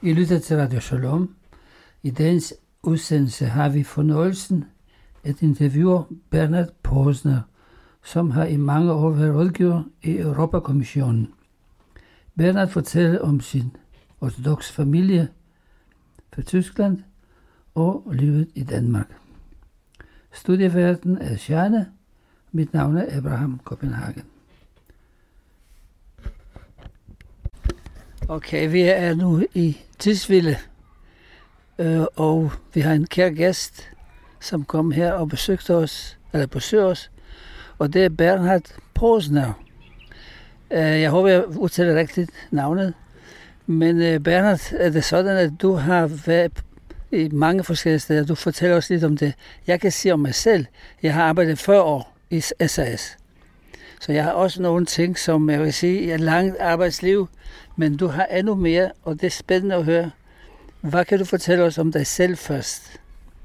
I lytter til Radio Shalom. I dagens udsendelse har vi fornøjelsen at interviewe Bernard Posner, som har i mange år været rådgiver i Europakommissionen. Bernard fortæller om sin ortodoxe familie fra Tyskland og livet i Danmark. Studieverden er Sjane. Mit navn er Abraham Copenhagen. Okay, vi er nu i Tisvilde, og vi har en kær gæst, som kom her og besøger os, og det er Bernard Posner. Jeg håber, jeg udtaler rigtigt navnet, men Bernard, er det sådan, at du har været i mange forskellige steder. Du fortæller os lidt om det. Jeg kan sige om mig selv, jeg har arbejdet 40 år i SAS. Så jeg har også nogle ting, som jeg vil sige, er langt arbejdsliv, men du har endnu mere, og det er spændende at høre. Hvad kan du fortælle os om dig selv først?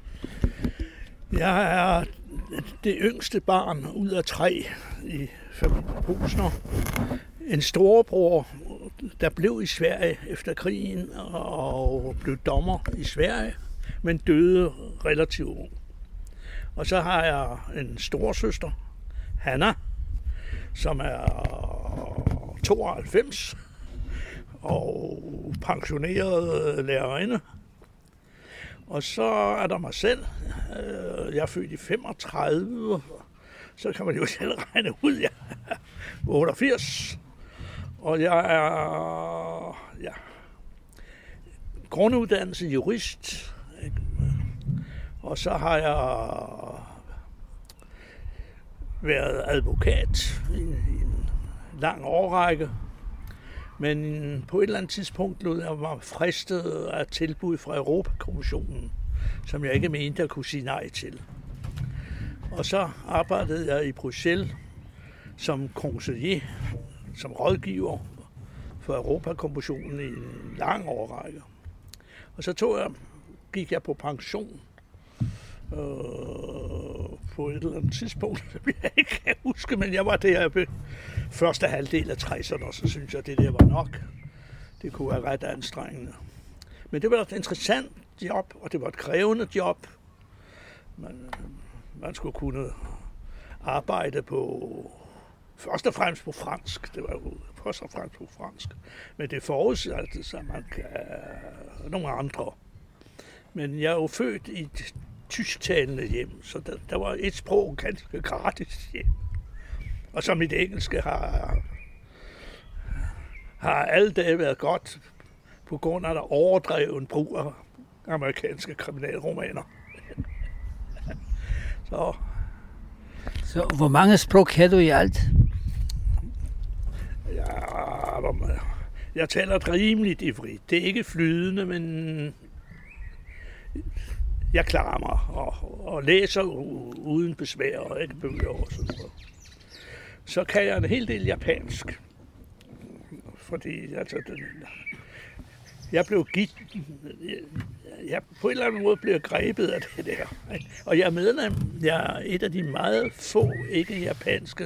Jeg er det yngste barn ud af 3 i familien Posner. En storebror, der blev i Sverige efter krigen og blev dommer i Sverige, men døde relativt ung. Og så har jeg en storesøster, Hanna, som er 92 og pensioneret lærerinde. Og så er der mig selv. Jeg er født i 35, så kan man jo selv regne ud, jeg er 88. Og jeg er grunduddannelse jurist. Og så har jeg været advokat i en lang årrække. Men på et eller andet tidspunkt lod jeg mig fristet af tilbud fra Europakommissionen, som jeg ikke mente, jeg kunne sige nej til. Og så arbejdede jeg i Bruxelles som conseiller, som rådgiver for Europakommissionen i en lang årrække. Og så gik jeg på pension på et eller andet tidspunkt, som jeg ikke kan huske, men jeg var der første halvdel af 60'erne, og så synes jeg, at det der var nok. Det kunne være ret anstrengende. Men det var et interessant job, og det var et krævende job. Man skulle kunne arbejde først og fremmest på fransk. Det var jo først og fremmest på fransk. Men det forudsatte, at man kan nogle andre. Men jeg er jo født i et tysktalende hjem, så der var et sprog ganske gratis hjem. Og så mit engelske har alle dage været godt, på grund af der overdreven brug af amerikanske kriminalromaner. Så hvor mange sprog kan du i alt? Jeg taler et rimeligt ivrit. Det er ikke flydende, men jeg klarer mig og læser uden besvær og ikke bøger og sådan noget. Så kan jeg en hel del japansk, fordi jeg blev jeg på en eller anden måde blev grebet af det der. Og jeg er medlem, jeg er et af de meget få ikke-japanske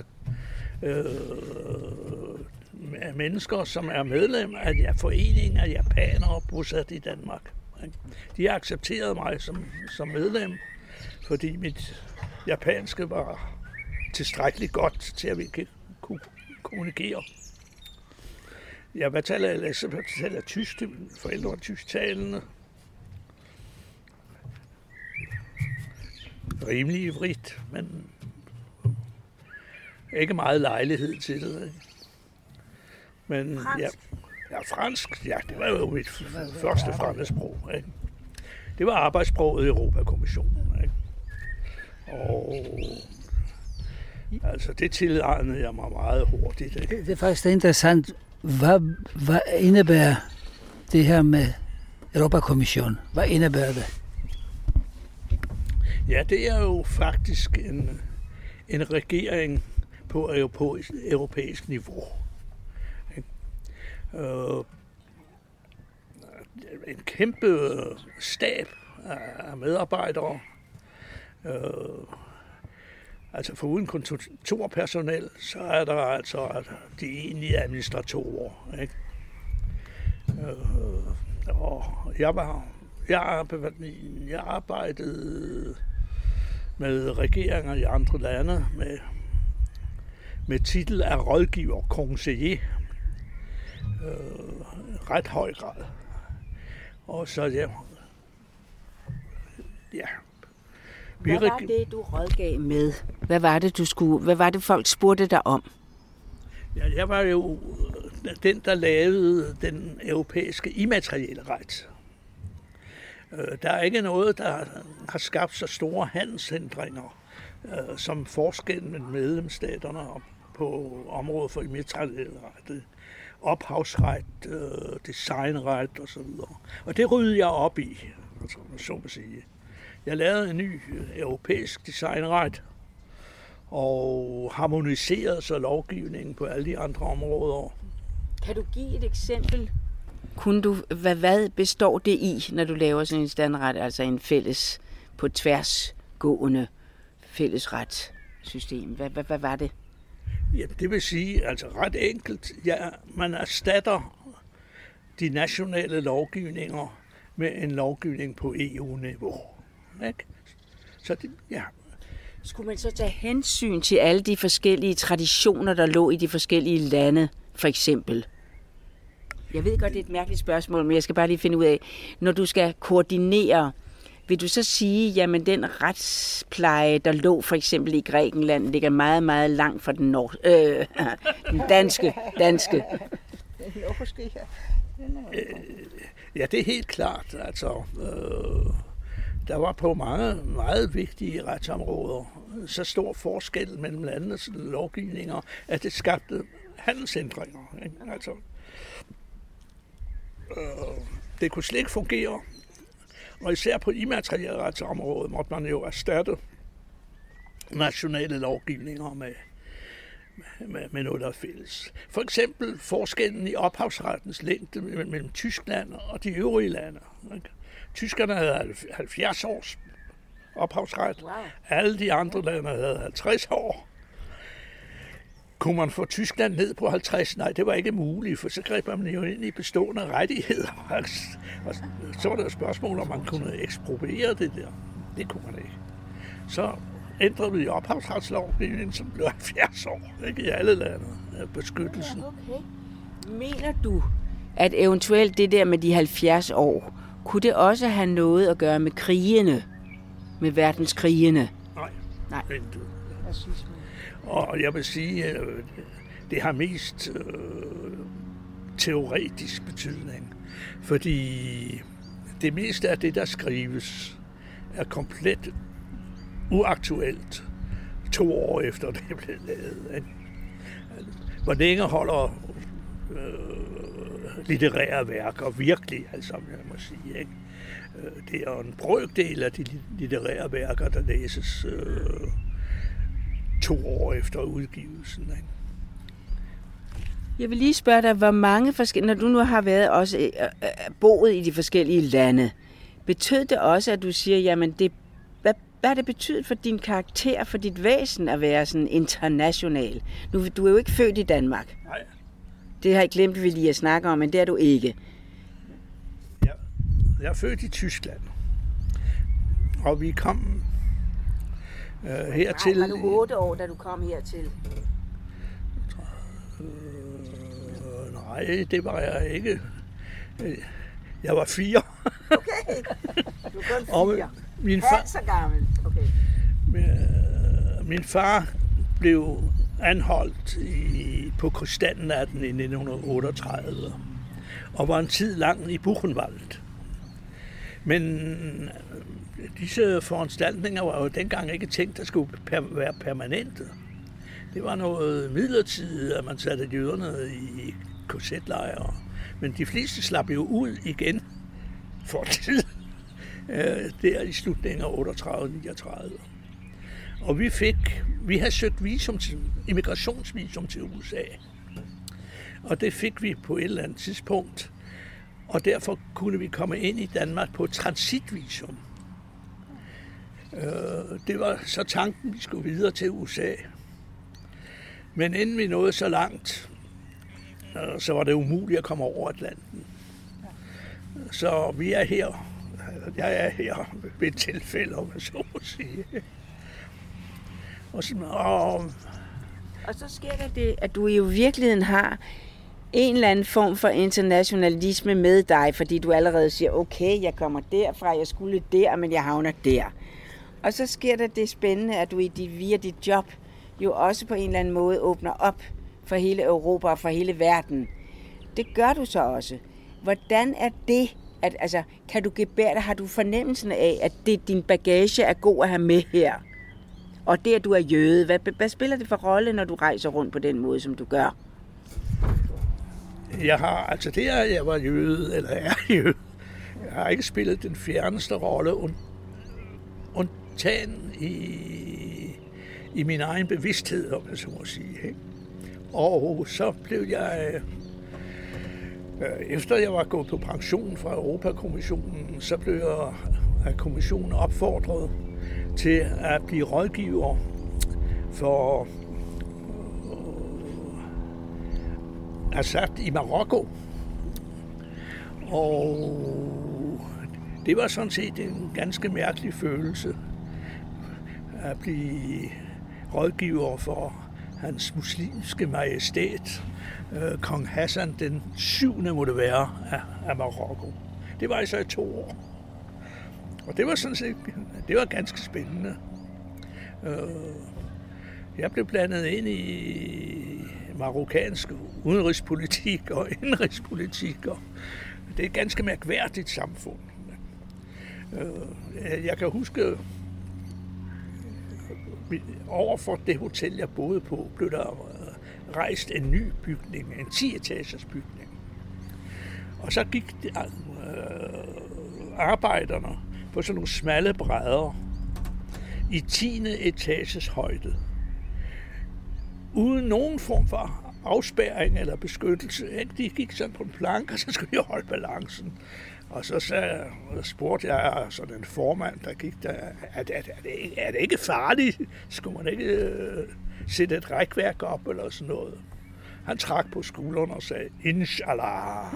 mennesker, som er medlem af foreningen af japanere bosat i Danmark. De har accepteret mig som medlem, fordi mit japanske var tilstrækkeligt godt til, at vi kunne kommunikere. Jeg taler tysk, forældre var tysktalende. Rimelig ivrigt, men ikke meget lejlighed til det. Men fransk, det var jo mit første fremmedsprog. Ikke? Det var arbejdssproget i Europakommissionen. Ikke? Og altså, det tilegnede jeg mig meget hurtigt. Ikke? Det er faktisk interessant. Hvad indebærer det her med Europakommissionen? Hvad indebærer det? Ja, det er jo faktisk en regering på europæisk niveau. En kæmpe stab af medarbejdere. Altså foruden kontorpersonel, så er der altså de egentlige administratorer. Ikke? Og jeg arbejdede med regeringer i andre lande med titel af rådgiver, conseiller, ret høj grad. Og så ja. Hvad var det, du rådgav med? Hvad var det, folk spurgte dig om? Ja, jeg var jo den, der lavede den europæiske immaterielle ret. Der er ikke noget, der har skabt så store handelshindringer som forskellen mellem medlemsstaterne på området for immaterielle ret, ophavsret, designret osv. Og det ryddede jeg op i, så at sige. Jeg lavede en ny europæisk designret og harmoniserede så lovgivningen på alle de andre områder. Kan du give et eksempel? Hvad består det i, når du laver sådan en standard, altså en fælles, på tværsgående fællesretssystem? Hvad var det? Ja, det vil sige, altså ret enkelt, man erstatter de nationale lovgivninger med en lovgivning på EU-niveau. Ikke? Så det, ja. Skulle man så tage hensyn til alle de forskellige traditioner, der lå i de forskellige lande, for eksempel? Jeg ved godt, det er et mærkeligt spørgsmål, men jeg skal bare lige finde ud af, når du skal koordinere, vil du så sige, jamen den retspleje, der lå for eksempel i Grækenland, ligger meget, meget langt fra den danske. Ja, det er helt klart. Altså, der var på mange meget vigtige retsområder så stor forskel mellem landenes lovgivninger, at det skabte handelshindringer. Ikke? Altså, det kunne slet ikke fungere. Og især på immaterielle retsområdet måtte man jo erstatte nationale lovgivninger med noget, der er fælles. For eksempel forskellen i ophavsrettens længde mellem Tyskland og de øvrige lande. Tyskerne havde 70 års ophavsret. Wow. Alle de andre lande havde 50 år. Kunne man få Tyskland ned på 50? Nej, det var ikke muligt, for så greb man jo ind i bestående rettigheder. Og så var det et spørgsmål, om man kunne ekspropriere det der. Det kunne man ikke. Så ændrede vi ophavsretslovgivningen, som blev 70 år, ikke i alle lande, beskyttelsen. Okay. Mener du, at eventuelt det der med de 70 år, kunne det også have noget at gøre med krigene, med verdenskrigene? Nej. Og jeg vil sige, at det har mest teoretisk betydning, fordi det meste af det, der skrives, er komplet uaktuelt 2 år efter det er blevet lavet. Hvor længe holder litterære værker virkelig, altså, jeg må sige, ikke? Det er en brøkdel af de litterære værker, der læses 2 år efter udgivelsen. Ikke? Jeg vil lige spørge dig, hvor mange forskellige, når du nu har været også boet i de forskellige lande, betød det også, at du siger, jamen hvad har det betydet for din karakter, for dit væsen at være sådan international? Du er jo ikke født i Danmark. Nej. Det har jeg glemt, vi lige at snakke om, men det er du ikke. Ja, jeg er født i Tyskland, og vi kom hertil. Var du 8 år, da du kom hertil? Nej, det var jeg ikke. Jeg var 4. Okay, du var kun 4. Min far, så gammel. Okay. Min far blev anholdt på krystalnatten i 1938 og var en tid lang i Buchenwald. Men disse foranstaltninger var jo dengang ikke tænkt, at skulle være permanente. Det var noget midlertidigt, at man satte jøderne i korsetlejre. Men de fleste slap jo ud igen for tid. Der i slutningen af 38-39. Og vi havde søgt immigrationsvisum til USA. Og det fik vi på et eller andet tidspunkt. Og derfor kunne vi komme ind i Danmark på et transitvisum. Det var så tanken, vi skulle videre til USA. Men inden vi nåede så langt, så var det umuligt at komme over Atlanten. Så vi er her. Jeg er her ved et tilfælde, om man så må sige. Og så sker der det, at du i virkeligheden har en eller anden form for internationalisme med dig, fordi du allerede siger, okay, jeg kommer derfra, jeg skulle der, men jeg havner der. Og så sker der det spændende, at du via dit job jo også på en eller anden måde åbner op for hele Europa og for hele verden. Det gør du så også. Hvordan er det, kan du gebære dig, har du fornemmelsen af, at din bagage er god at have med her? Og det, at du er jøde, hvad spiller det for rolle, når du rejser rundt på den måde, som du gør? Jeg var jøde, eller er jøde. Jeg har ikke spillet den fjerneste rolle, undtagen i min egen bevidsthed, om jeg så må sige. Ikke? Og så blev jeg, efter jeg var gået på pension fra Europakommissionen, så blev jeg af kommissionen opfordret til at blive rådgiver for Assad i Marokko. Og det var sådan set en ganske mærkelig følelse at blive rådgiver for hans muslimske majestæt, kong Hassan den 7. må det være af Marokko. Det var altså i 2 år. Og det var sådan set, det var ganske spændende. Jeg blev blandet ind i marokkansk udenrigspolitik og indrigspolitik, og det er et ganske mærkværdigt samfund. Jeg kan huske, overfor det hotel, jeg boede på, blev der rejst en ny bygning, en 10-etagers bygning. Og så gik arbejderne på sådan nogle smalle brædder i 10. etages højde. Uden nogen form for afspærring eller beskyttelse. De gik sådan på en plank, og så skulle de holde balancen. Og så spurgte jeg sådan en formand, der gik der, er det ikke farligt? Skulle man ikke sætte et rækværk op eller sådan noget? Han trak på skulderen og sagde, Inshallah.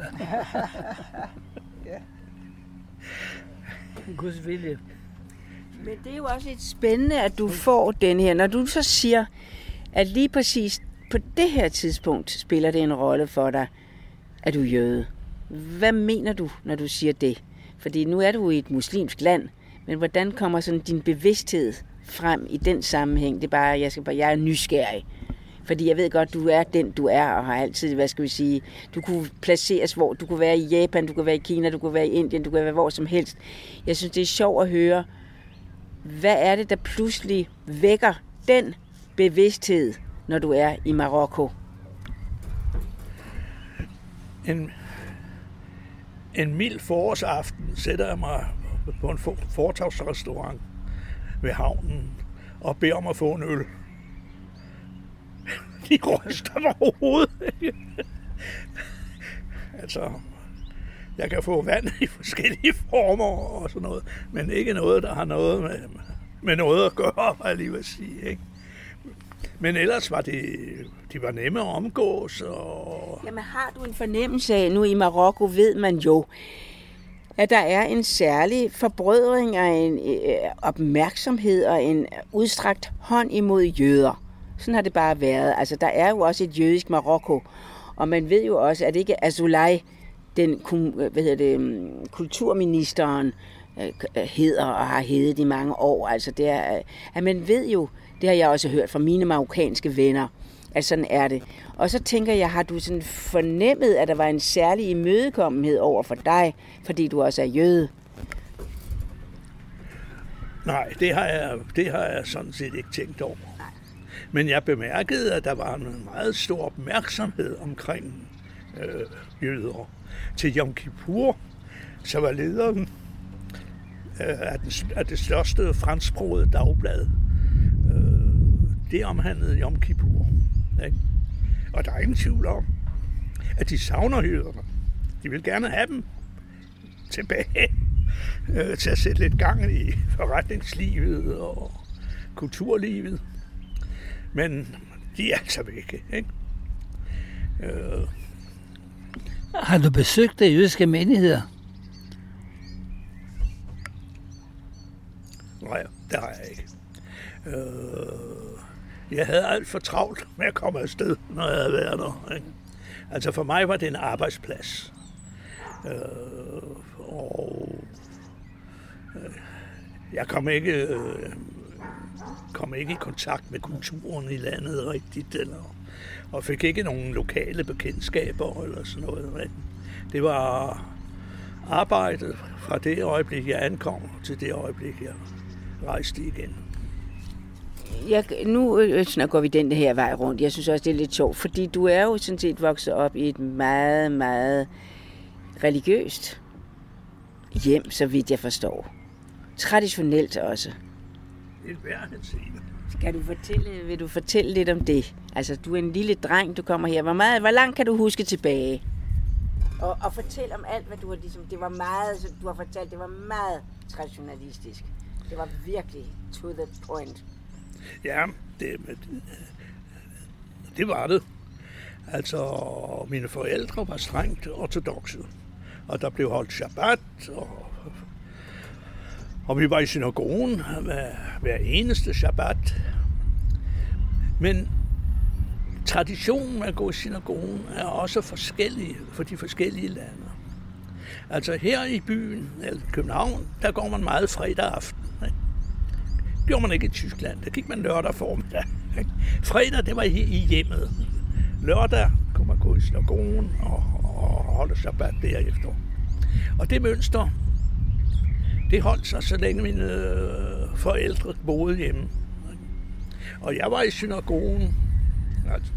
Ja. Guds vilje. Men det er jo også lidt spændende, at du får den her. Når du så siger, at lige præcis på det her tidspunkt spiller det en rolle for dig, at du er jøde. Hvad mener du, når du siger det? Fordi nu er du i et muslimsk land, men hvordan kommer sådan din bevidsthed frem i den sammenhæng? Det er bare, jeg er nysgerrig. Fordi jeg ved godt, du er den, du er, og har altid, du kunne placeres hvor. Du kunne være i Japan, du kunne være i Kina, du kunne være i Indien, du kunne være hvor som helst. Jeg synes, det er sjovt at høre, hvad er det, der pludselig vækker den bevidsthed, når du er i Marokko? En mild forårsaften sætter jeg mig på en fortovsrestaurant ved havnen og beder om at få en øl. De ryster mig overhovedet. Altså, jeg kan få vand i forskellige former og sådan noget, men ikke noget, der har noget med noget at gøre, hvad jeg lige vil sige, ikke? Men ellers var de var nemme at omgås. Og... Jamen har du en fornemmelse af, nu i Marokko ved man jo, at der er en særlig forbrødring og en opmærksomhed og en udstrakt hånd imod jøder. Sådan har det bare været. Altså der er jo også et jødisk Marokko, og man ved jo også, at ikke Azoulay, den kulturministeren, hedder og har heddet i mange år. Altså det er, at man ved jo, det har jeg også hørt fra mine marokkanske venner, at sådan er det. Og så tænker jeg, har du sådan fornemmet, at der var en særlig imødekommenhed over for dig, fordi du også er jøde? Nej, det har jeg sådan set ikke tænkt over. Nej. Men jeg bemærkede, at der var en meget stor opmærksomhed omkring jøder. Til Yom Kippur, så var lederen af det største fransksprogede dagblad. Det omhandlede Yom Kippur. Ikke? Og der er ingen tvivl om, at de savner jøderne. De vil gerne have dem tilbage til at sætte lidt gang i forretningslivet og kulturlivet. Men de er altså væk. Ikke? Har du besøgt de jødiske menigheder? Nej, det har jeg ikke. Jeg havde alt for travlt med at komme afsted, når jeg havde været der. Ikke? Altså for mig var det en arbejdsplads. Jeg kom ikke i kontakt med kulturen i landet rigtigt, og fik ikke nogen lokale bekendtskaber eller sådan noget. Det var arbejdet fra det øjeblik, jeg ankom, til det øjeblik, jeg rejste igen. Nu går vi den her vej rundt. Jeg synes også, det er lidt sjovt, fordi du er jo sådan set vokset op i et meget, meget religiøst hjem, så vidt jeg forstår. Traditionelt også. Vil du fortælle lidt om det? Altså, du er en lille dreng, du kommer her. Hvor langt kan du huske tilbage? Og fortæl om alt, hvad du har ligesom... Det var meget, du har fortalt, det var meget traditionalistisk. Det var virkelig to the point. Ja, det var det. Altså, mine forældre var strengt ortodokse. Og der blev holdt shabbat, og vi var i synagogen hver eneste shabbat. Men traditionen med at gå i synagogen er også forskellig for de forskellige lande. Altså her i byen, eller København, der går man meget fredag aften. Ikke? Det gjorde man ikke i Tyskland, der gik man lørdag formiddag. Fredag, det var i hjemmet. Lørdag kunne man gå i synagogen og holde shabbat derefter. Og det mønster, det holdt sig, så længe mine forældre boede hjemme. Og jeg var i synagogen altså,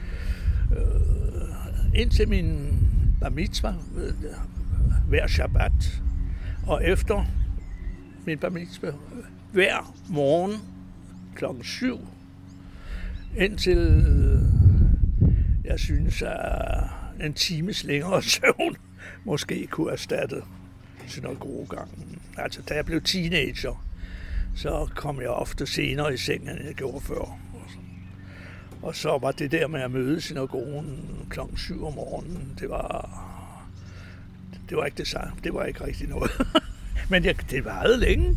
indtil min bar mitzvah hver shabbat, og efter min bar mitzvah hver morgen 7:00, indtil jeg synes, at en times længere søvn måske kunne erstatte synagogegangen. Altså, da jeg blev teenager, så kom jeg ofte senere i sengen, end jeg gjorde før. Og så var det der med at møde synagogen 7:00 om morgenen, det var ikke det samme. Det var ikke rigtig noget. Men det varede længe.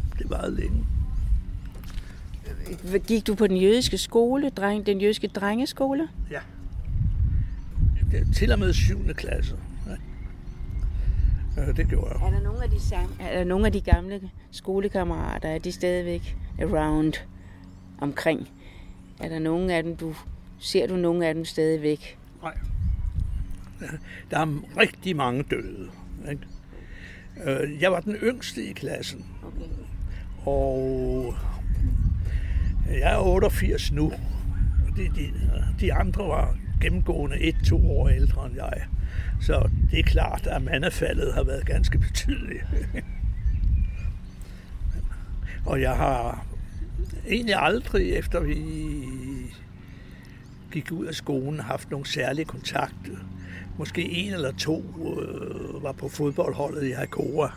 Gik du på den jødiske skole, den jødiske drengeskole? Ja. Til og med 7. klasse. Ja, det gjorde jeg. Er der nogle af de gamle skolekammerater, er de stadigvæk around omkring? Er der nogle af dem, ser du nogle af dem stadigvæk? Nej. Der er rigtig mange døde. Ikke? Jeg var den yngste i klassen. Okay. Og jeg er 88 nu. De andre var gennemgående 1-2 år ældre end jeg. Så det er klart, at mandefaldet har været ganske betydeligt. Og jeg har egentlig aldrig, efter vi gik ud af skolen, haft nogle særlige kontakter. Måske 1 eller 2 var på fodboldholdet i Hakoa.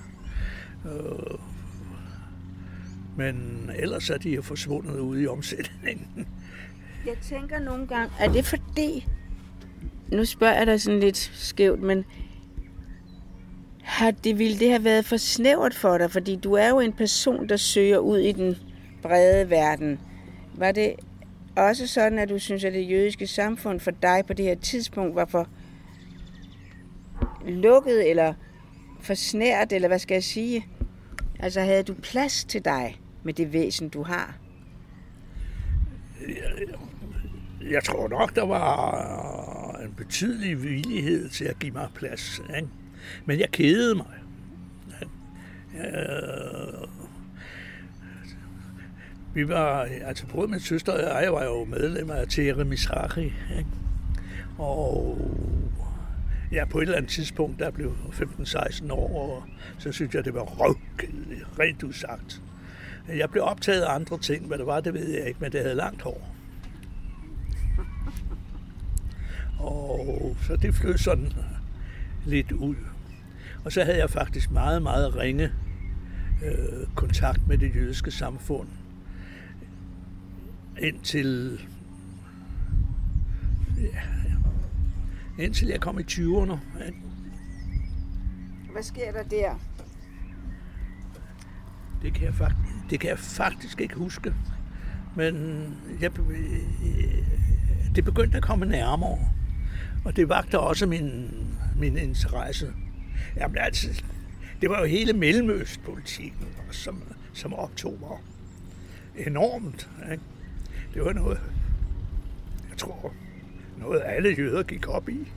Men ellers er de jo forsvundet ude i omsætningen. Jeg tænker nogle gange, er det fordi, nu spørger jeg dig sådan lidt skævt, men ville det have været for snævert for dig? Fordi du er jo en person, der søger ud i den brede verden. Var det også sådan, at du synes, at det jødiske samfund for dig på det her tidspunkt var for lukket eller for snært, eller hvad skal jeg sige? Altså havde du plads til dig med det væsen, du har? Jeg tror nok, der var en betydelig villighed til at give mig plads. Ikke? Men jeg kedede mig. Vi var, altså både min søster og jeg var jo medlemmer af Tere Mizrahi. Ikke? Og ja, på et eller andet tidspunkt, der blev 15-16 år, og så synes jeg, det var røvkedeligt, rent udsagt. Jeg blev optaget af andre ting, hvad det var, det ved jeg ikke, men det havde langt hår. Og så det flød sådan lidt ud. Og så havde jeg faktisk meget, meget ringe kontakt med det jødiske samfund. Indtil jeg kom i 20'erne. Hvad sker der der? Det kan jeg faktisk ikke huske. Men det begyndte at komme nærmere. Og det vagte også min interesse. Jamen altså, det var jo hele Mellemøstpolitikken, som optog mig enormt. Ikke? Det var noget, jeg tror, noget alle jøder gik op i.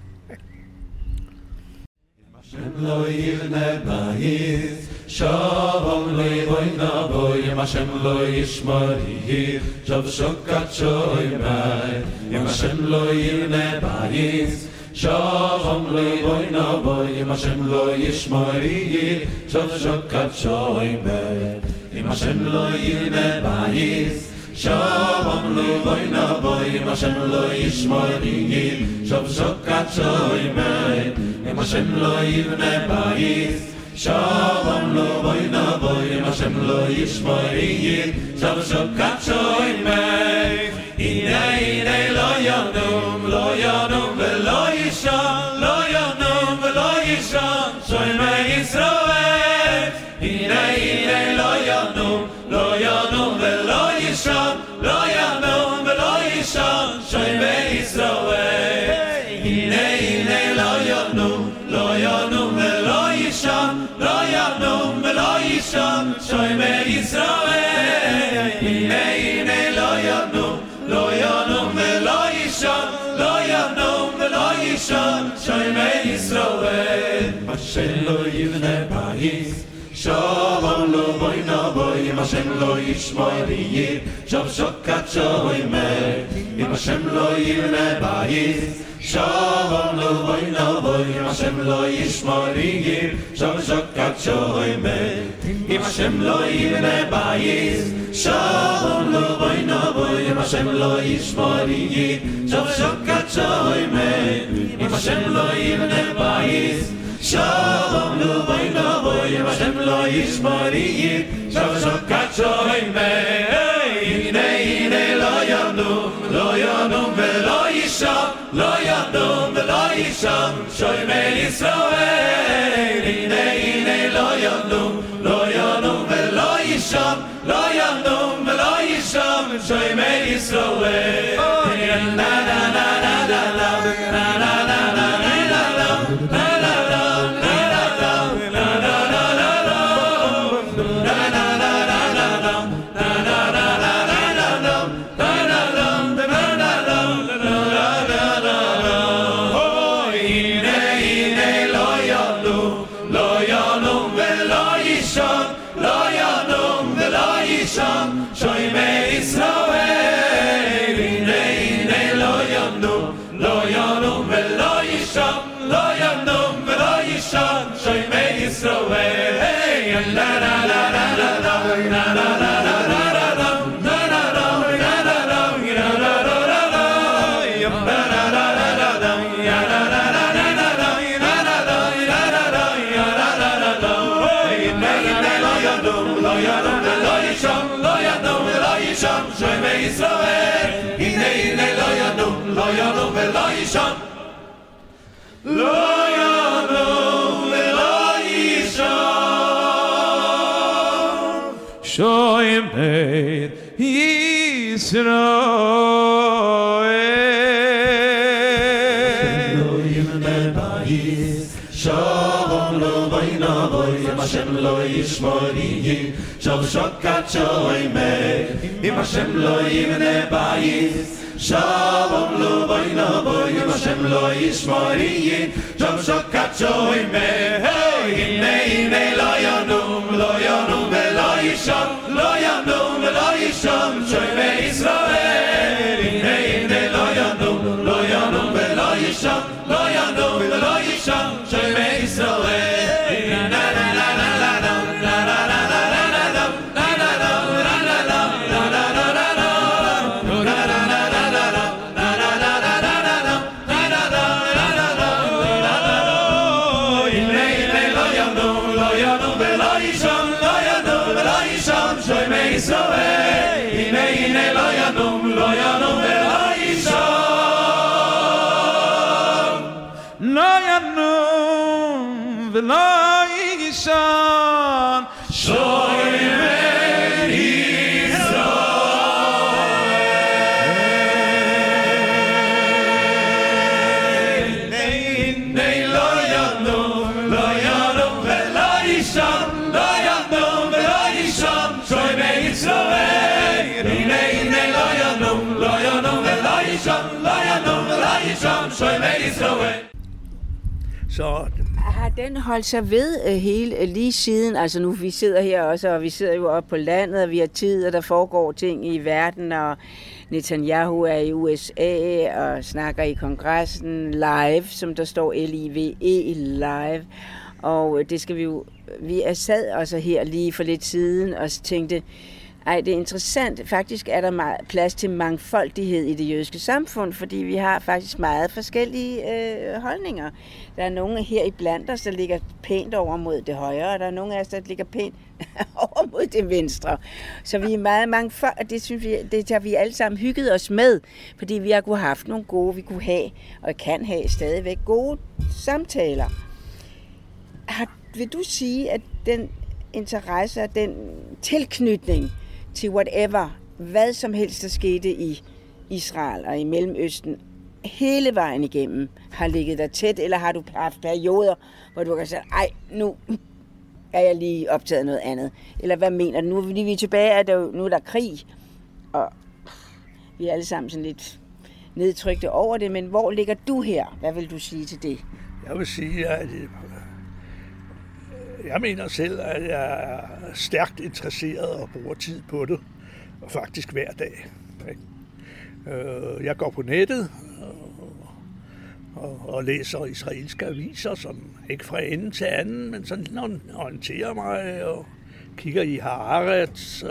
Hashem lo yivne bayis, shalom levoina boy, Hashem lo yishmari, shav shokat shoymai. Hashem lo yivne bayis, shalom levoina boy, Hashem lo yishmari, shav shokat shoymai. Hashem lo yivne bayis, shalom levoina boy, Hashem lo yishmari, shav shokat shoymai. Hashem lo yivne bayis, shalom lo boyna boy, Hashem lo yishmari, shav shokat shoymei. Ine lo yonum velo yishon, lo yonum velo yishon, shoymei Yisroel. Ine lo yonum velo yishon, lo yonum velo yishon, shoymei Yisroel. Ine lo yonum velo yishon, lo yonum velo yishon, shoymei Yisroel. Ine lo yonum velo yishon, lo yonum velo yishon, shoymei Yisroel. Hashem lo yivne bayis, shalom lo boyna boy, Hashem lo yishmari, shav shokat shoymei. Hashem lo yivne bayis, shalom lo boyna boy, Hashem lo yishmari, shav shokat shoymei. Hashem lo yivne bayis, shalom lo boyna boy, Hashem lo yishmari, shav shokat shoymei. Hashem lo yivne bayis, shalom lo boyna boy, Hashem lo yishmari, shav shokat shoymei. Ine lo yonum velo yishon, lo yonum velo yishon, shoymei Yisroel. Ine lo yonum velo yishon, lo yonum velo yishon, shoymei Yisroel. Na na na na na na na na na na. Shoymei Yisroel. Lo yivne bayis, shalom lo boyna boy, Hashem lo yishmari, shav shokat shoymei. Hashem lo yivne bayis, shalom lo boyna boy, Hashem lo yishmari, shav shokat shoymei. Ine lo yonum velo yishon, lo yonum velo yishon, shoymei Yisroel. Ine lo yonum velo yishon, lo yonum velo yishon, shoymei Yisroel. Na na na na na na na na na na na Lo yishon, shoymei. Hashem Shoymei Yisroel. Så Har den holdt sig ved lige siden? Altså nu, vi sidder her også, og vi sidder jo oppe på landet, og vi har tid, og der foregår ting i verden, og Netanyahu er i USA og snakker i kongressen live, som der står LIVE live. Og det skal vi jo... Vi sad også her lige for lidt siden og tænkte, det er interessant. Faktisk er der plads til mangfoldighed i det jødiske samfund, fordi vi har faktisk meget forskellige holdninger. Der er nogle her i blandt os, der ligger pænt over mod det højre, og der er nogle af os, der ligger pænt over mod det venstre. Så vi er meget mangfoldige, og det synes vi, det har vi alle sammen hygget os med, fordi vi har haft nogle gode, vi kunne have, og kan have stadigvæk gode samtaler. Vil du sige, at den interesse og den tilknytning til whatever, hvad som helst der skete i Israel og i Mellemøsten, hele vejen igennem har ligget der tæt, eller har du haft perioder, hvor du kan sige, nu er jeg lige optaget noget andet? Eller hvad mener du? Nu er vi tilbage, nu er der krig, og vi er alle sammen sådan lidt nedtrykte over det, men hvor ligger du her? Hvad vil du sige til det? jeg vil sige, at jeg mener selv, at jeg er stærkt interesseret og bruger tid på det, og faktisk hver dag. Jeg går på nettet og læser israelske aviser, som ikke fra ende til anden, men sådan orienterer mig og kigger i Haaretz.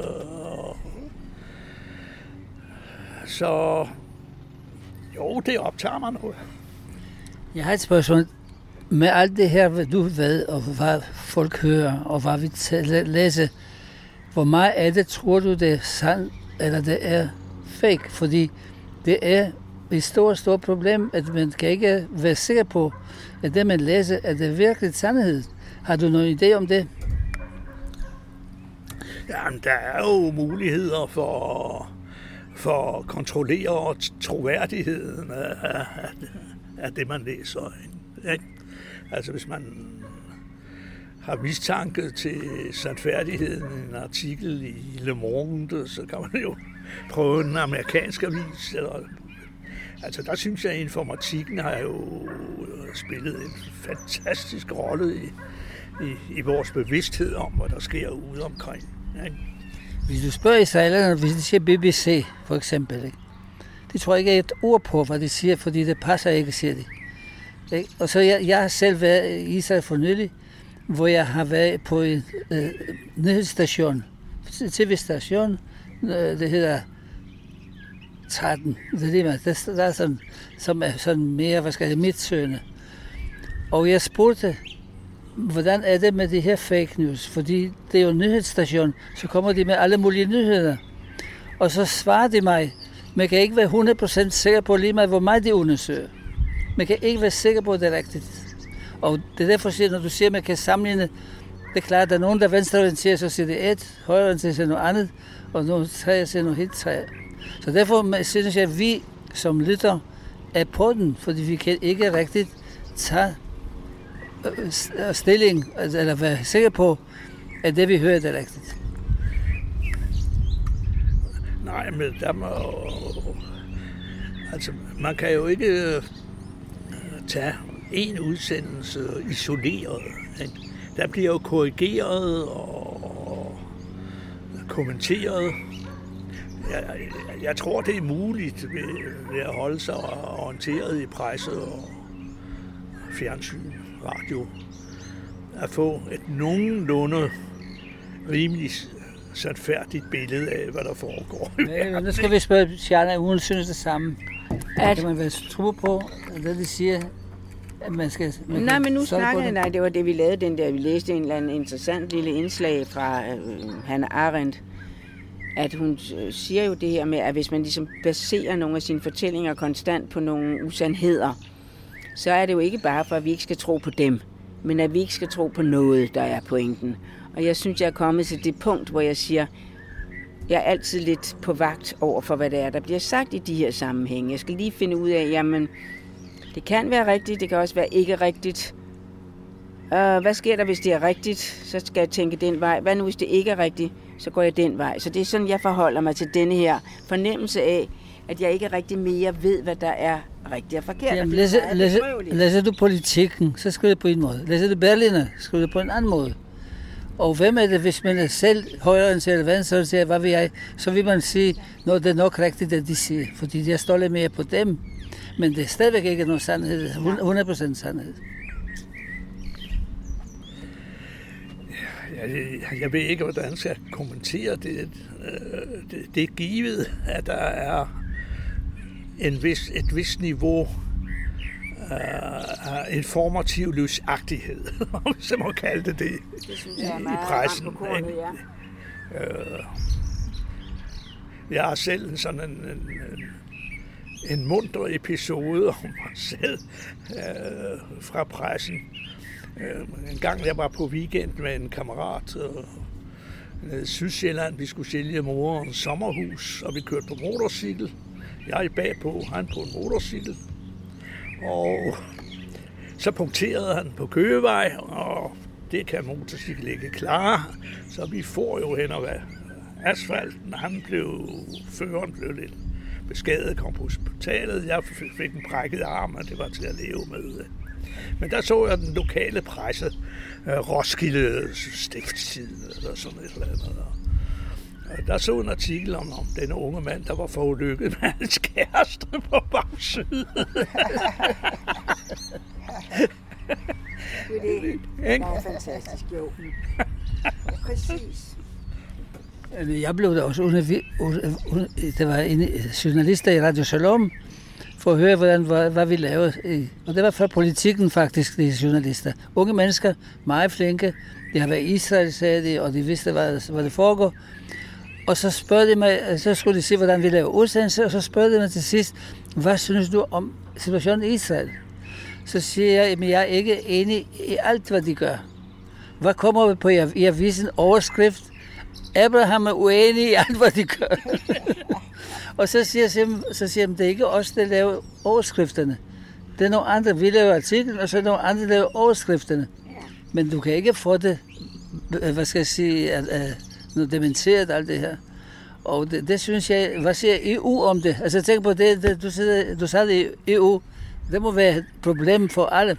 Så jo, det optager mig noget. Jeg har et spørgsmål. Med alt det her, hvad du ved, og hvad folk hører, og hvad vi læser, hvor meget af det tror du, det er sandt, eller det er fake? Fordi det er et stort problem, at man kan ikke være sikker på, at det, man læser, er det virkelig sandhed. Har du nogen idé om det? Jamen, der er jo muligheder for at kontrollere troværdigheden af det, man læser. Ikke? Altså, hvis man har mistanke til sandfærdigheden i en artikel i Le Monde, så kan man jo prøve den amerikanske avis. Altså, der synes jeg, at informatikken har jo spillet en fantastisk rolle i vores bevidsthed om, hvad der sker ude omkring. Ikke? Hvis du spørger israelerne, hvis de siger BBC, for eksempel, ikke? De tror ikke et ord på, hvad de siger, fordi det passer ikke, siger de. Og så jeg har selv været i Israel for nylig, hvor jeg har været på en nyhedsstation, tv-station, det hedder 13, det er sådan, som er sådan mere, midtsøgende. Og jeg spurgte, hvordan er det med de her fake news, fordi det er jo en nyhedsstation, så kommer de med alle mulige nyheder. Og så svarer de mig, man kan ikke være 100% sikker på lige meget, hvor meget de undersøger. Man kan ikke være sikker på, at det er rigtigt. Og det er derfor, når du siger, at man kan sammenligne, det er klart, at der er nogen, der venstreorienterer, så siger det et, højreorienterer siger noget andet, og nogle træer siger noget helt træer. Så derfor synes jeg, at vi som lytter er på den, fordi vi kan ikke rigtigt tage stilling, eller være sikker på, at det vi hører, det er rigtigt. Nej, men der må... Altså, man kan jo ikke tage en udsendelse isoleret. Der bliver jo korrigeret og kommenteret. Jeg tror, det er muligt ved at holde sig orienteret i presse og fjernsyn, radio, at få et nogenlunde rimelig sandfærdigt billede af, hvad der foregår. Ja, nu skal vi spørge Sjana, hun synes det samme. Kan man være tro på, hvad de siger, at man skal... Nej, men nu snakker det var det, vi lavede, vi læste en eller anden interessant lille indslag fra Hannah Arendt, at hun siger jo det her med, at hvis man ligesom baserer nogle af sine fortællinger konstant på nogle usandheder, så er det jo ikke bare for, at vi ikke skal tro på dem, men at vi ikke skal tro på noget, der er pointen. Og jeg synes, jeg er kommet til det punkt, hvor jeg siger, jeg er altid lidt på vagt over for, hvad det er, der bliver sagt i de her sammenhænge. Jeg skal lige finde ud af, jamen, det kan være rigtigt, det kan også være ikke rigtigt. Hvad sker der, hvis det er rigtigt? Så skal jeg tænke den vej. Hvad nu, hvis det ikke er rigtigt? Så går jeg den vej. Så det er sådan, jeg forholder mig til denne her fornemmelse af, at jeg ikke rigtig mere ved, hvad der er rigtigt og forkert. Jamen, Og læser du Politikken, så skriver du på en måde. Læser du Berliner, skriver du på en anden måde. Og hvem er det, hvis man er selv højreorienteret eller venstre, så hvad vil jeg, så vil man sige, når det er nok rigtigt, det de siger. Fordi jeg står lidt mere på dem. Men det er stadigvæk ikke noget sandhed, 100% sandhed. Jeg ved ikke, hvordan jeg skal kommentere det. Det er givet, at der er et vist niveau af informativ løsagtighed, om jeg må kalde det det, i pressen. Jeg har selv sådan en munter episode om mig selv fra pressen. En gang jeg var på weekend med en kammerat nede i Sydsjælland. Vi skulle sælge morens sommerhus, og vi kørte på motorcykel. Jeg er bagpå, han på en motorcykel. Og så punkterede han på Køgevej, og det kan motorcykel ikke klare. Så vi får jo hen over asfalten. Føreren blev lidt beskadiget, kom på hospitalet. Jeg fik en brækket arm, og det var til at leve med. Men der så jeg den lokale presse, Roskilde Stiftstidende eller sådan et eller andet. Og der så en artikel om denne unge mand, der var forulykket med hans kæreste på bagsiden. Det er fantastisk, jo. Præcis. Jeg blev da også der var en journalister i Radio Shalom, for at høre, hvad vi lavede. Og det var fra Politikken faktisk, de journalister. Unge mennesker, meget flinke. De har været i Israel, sagde de, og de vidste, hvad det foregår. Og så spørger de mig, så skulle de se, hvordan vi laver udsendelse, og så spørger de mig til sidst, hvad synes du om situationen i Israel? Så siger jeg, at jeg er ikke enig i alt, hvad de gør. Hvad kommer vi på i avisen overskrift? Abraham er uenig i alt, hvad de gør. Og så siger jeg, det er ikke os, der laver overskrifterne. Det er nogle andre, vi laver artiklen, og så er nogle andre, der laver overskrifterne. Men du kan ikke få det, hvad skal jeg sige, dementeret alt det her. Og det synes jeg, hvad siger EU om det? Altså tænk på det, du sagde det i EU, det må være et problem for alle.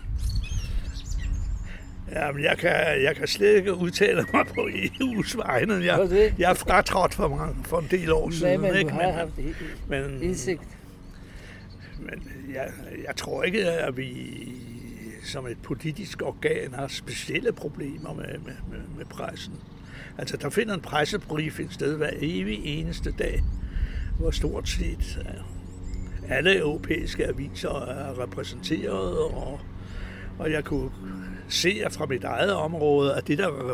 Jamen, jeg kan slet ikke udtale mig på EU's vegne. Jeg er fratrådt for en del år siden. Men du har haft indsigt. Men jeg tror ikke, at vi som et politisk organ har specielle problemer med pressen. Altså, der finder en pressebriefing sted hver evig eneste dag, hvor stort set alle europæiske aviser er repræsenteret, og jeg kunne se fra mit eget område, at det, der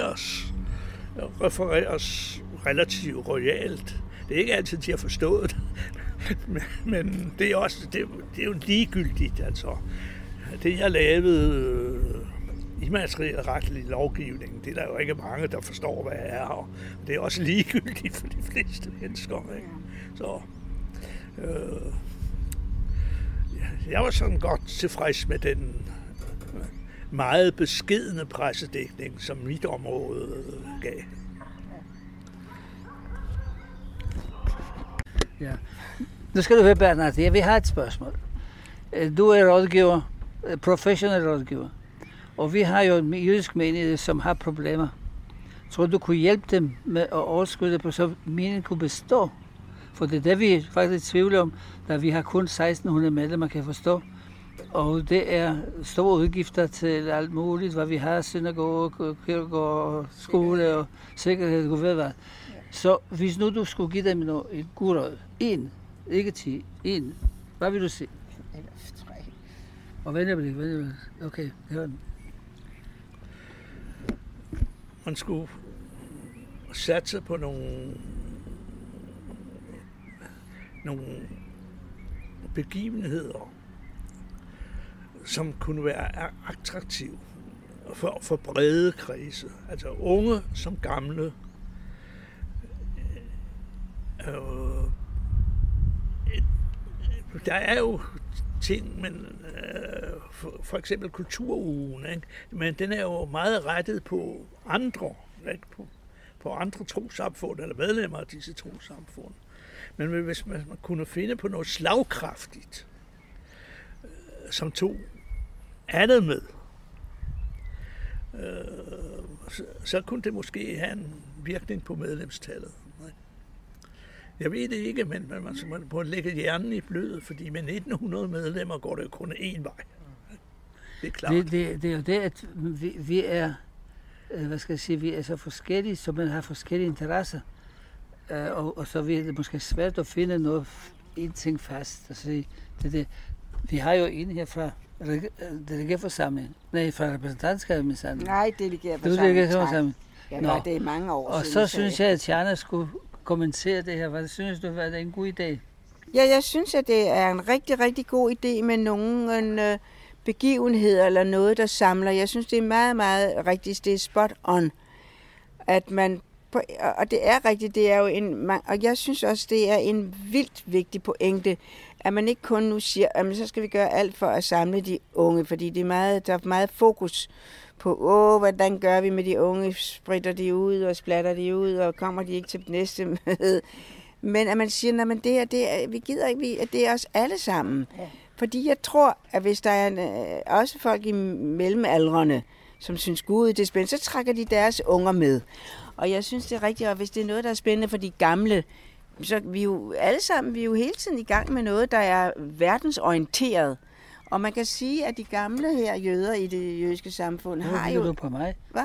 refereres relativt royalt. Det er ikke altid til at forstå det, men det er jo ligegyldigt, altså. Det, jeg lavede immateriel retlig lovgivning, det er der jo ikke mange, der forstår, hvad jeg er, og det er også ligegyldigt for de fleste mennesker, ikke? Så jeg var sådan godt tilfreds med den meget beskedne pressedækning, som mit område gav. Ja. Nu skal du høre, Bernhard, vi har et spørgsmål. Du er rådgiver, professionel rådgiver, og vi har jo en jødisk menighed, som har problemer. Tror du kunne hjælpe dem med at overskue det, så menigheden kunne bestå? For det er det, vi faktisk tvivler om, da vi har kun 1600 medlemmer, kan forstå. Og det er store udgifter til alt muligt, hvad vi har, synagoge, kirkegård, skole og sikkerhed, du ved hvad. Så hvis nu du skulle give dem et god råd, ikke 10, hvad vil du sige? Eller 3. Og vent. Okay, det var den. Man skulle satse på nogle begivenheder, som kunne være attraktive for brede kredse, altså unge som gamle. Der er jo ting, men for eksempel kulturugen, ikke? Men den er jo meget rettet på andre, ikke? På andre trossamfund eller medlemmer af disse trossamfund. Men hvis man kunne finde på noget slagkraftigt, som tog andet med, så kunne det måske have en virkning på medlemstallet. Jeg ved det ikke, men man må lægge hjernen i blødet, fordi med 1900 medlemmer går det jo kun én vej. Det er klart. Det er jo det, at vi er, vi er så forskellige, så man har forskellige interesser. Og så er det måske svært at finde en ting fast. Altså, vi har jo en her fra delegerforsamlingen. Nej, fra repræsentantskabet. Nej, delegerforsamlingen. Ja, var det i mange år og siden. Og så synes jeg, at Tjana skulle kommentere det her. Hvad synes du, er det en god idé? Ja, jeg synes, at det er en rigtig, rigtig god idé med nogle begivenheder eller noget, der samler. Jeg synes, det er meget, meget rigtigt. Det er spot on. At man, og det er rigtigt, det er jo og jeg synes også, det er en vildt vigtig pointe, at man ikke kun nu siger, at så skal vi gøre alt for at samle de unge, fordi der er meget fokus på, hvordan gør vi med de unge, spritter de ud og splatter de ud, og kommer de ikke til næste møde. Men at man siger, men vi gider ikke, at det er os alle sammen. Ja. Fordi jeg tror, at hvis der er også folk i mellemaldrene, som synes, gud, det er spændende, så trækker de deres unger med. Og jeg synes, det er rigtigt, og hvis det er noget, der er spændende for de gamle, så vi jo alle sammen, vi er jo hele tiden i gang med noget, der er verdensorienteret. Og man kan sige, at de gamle her jøder i det jødiske samfund har jo... Nu på mig. Hvad?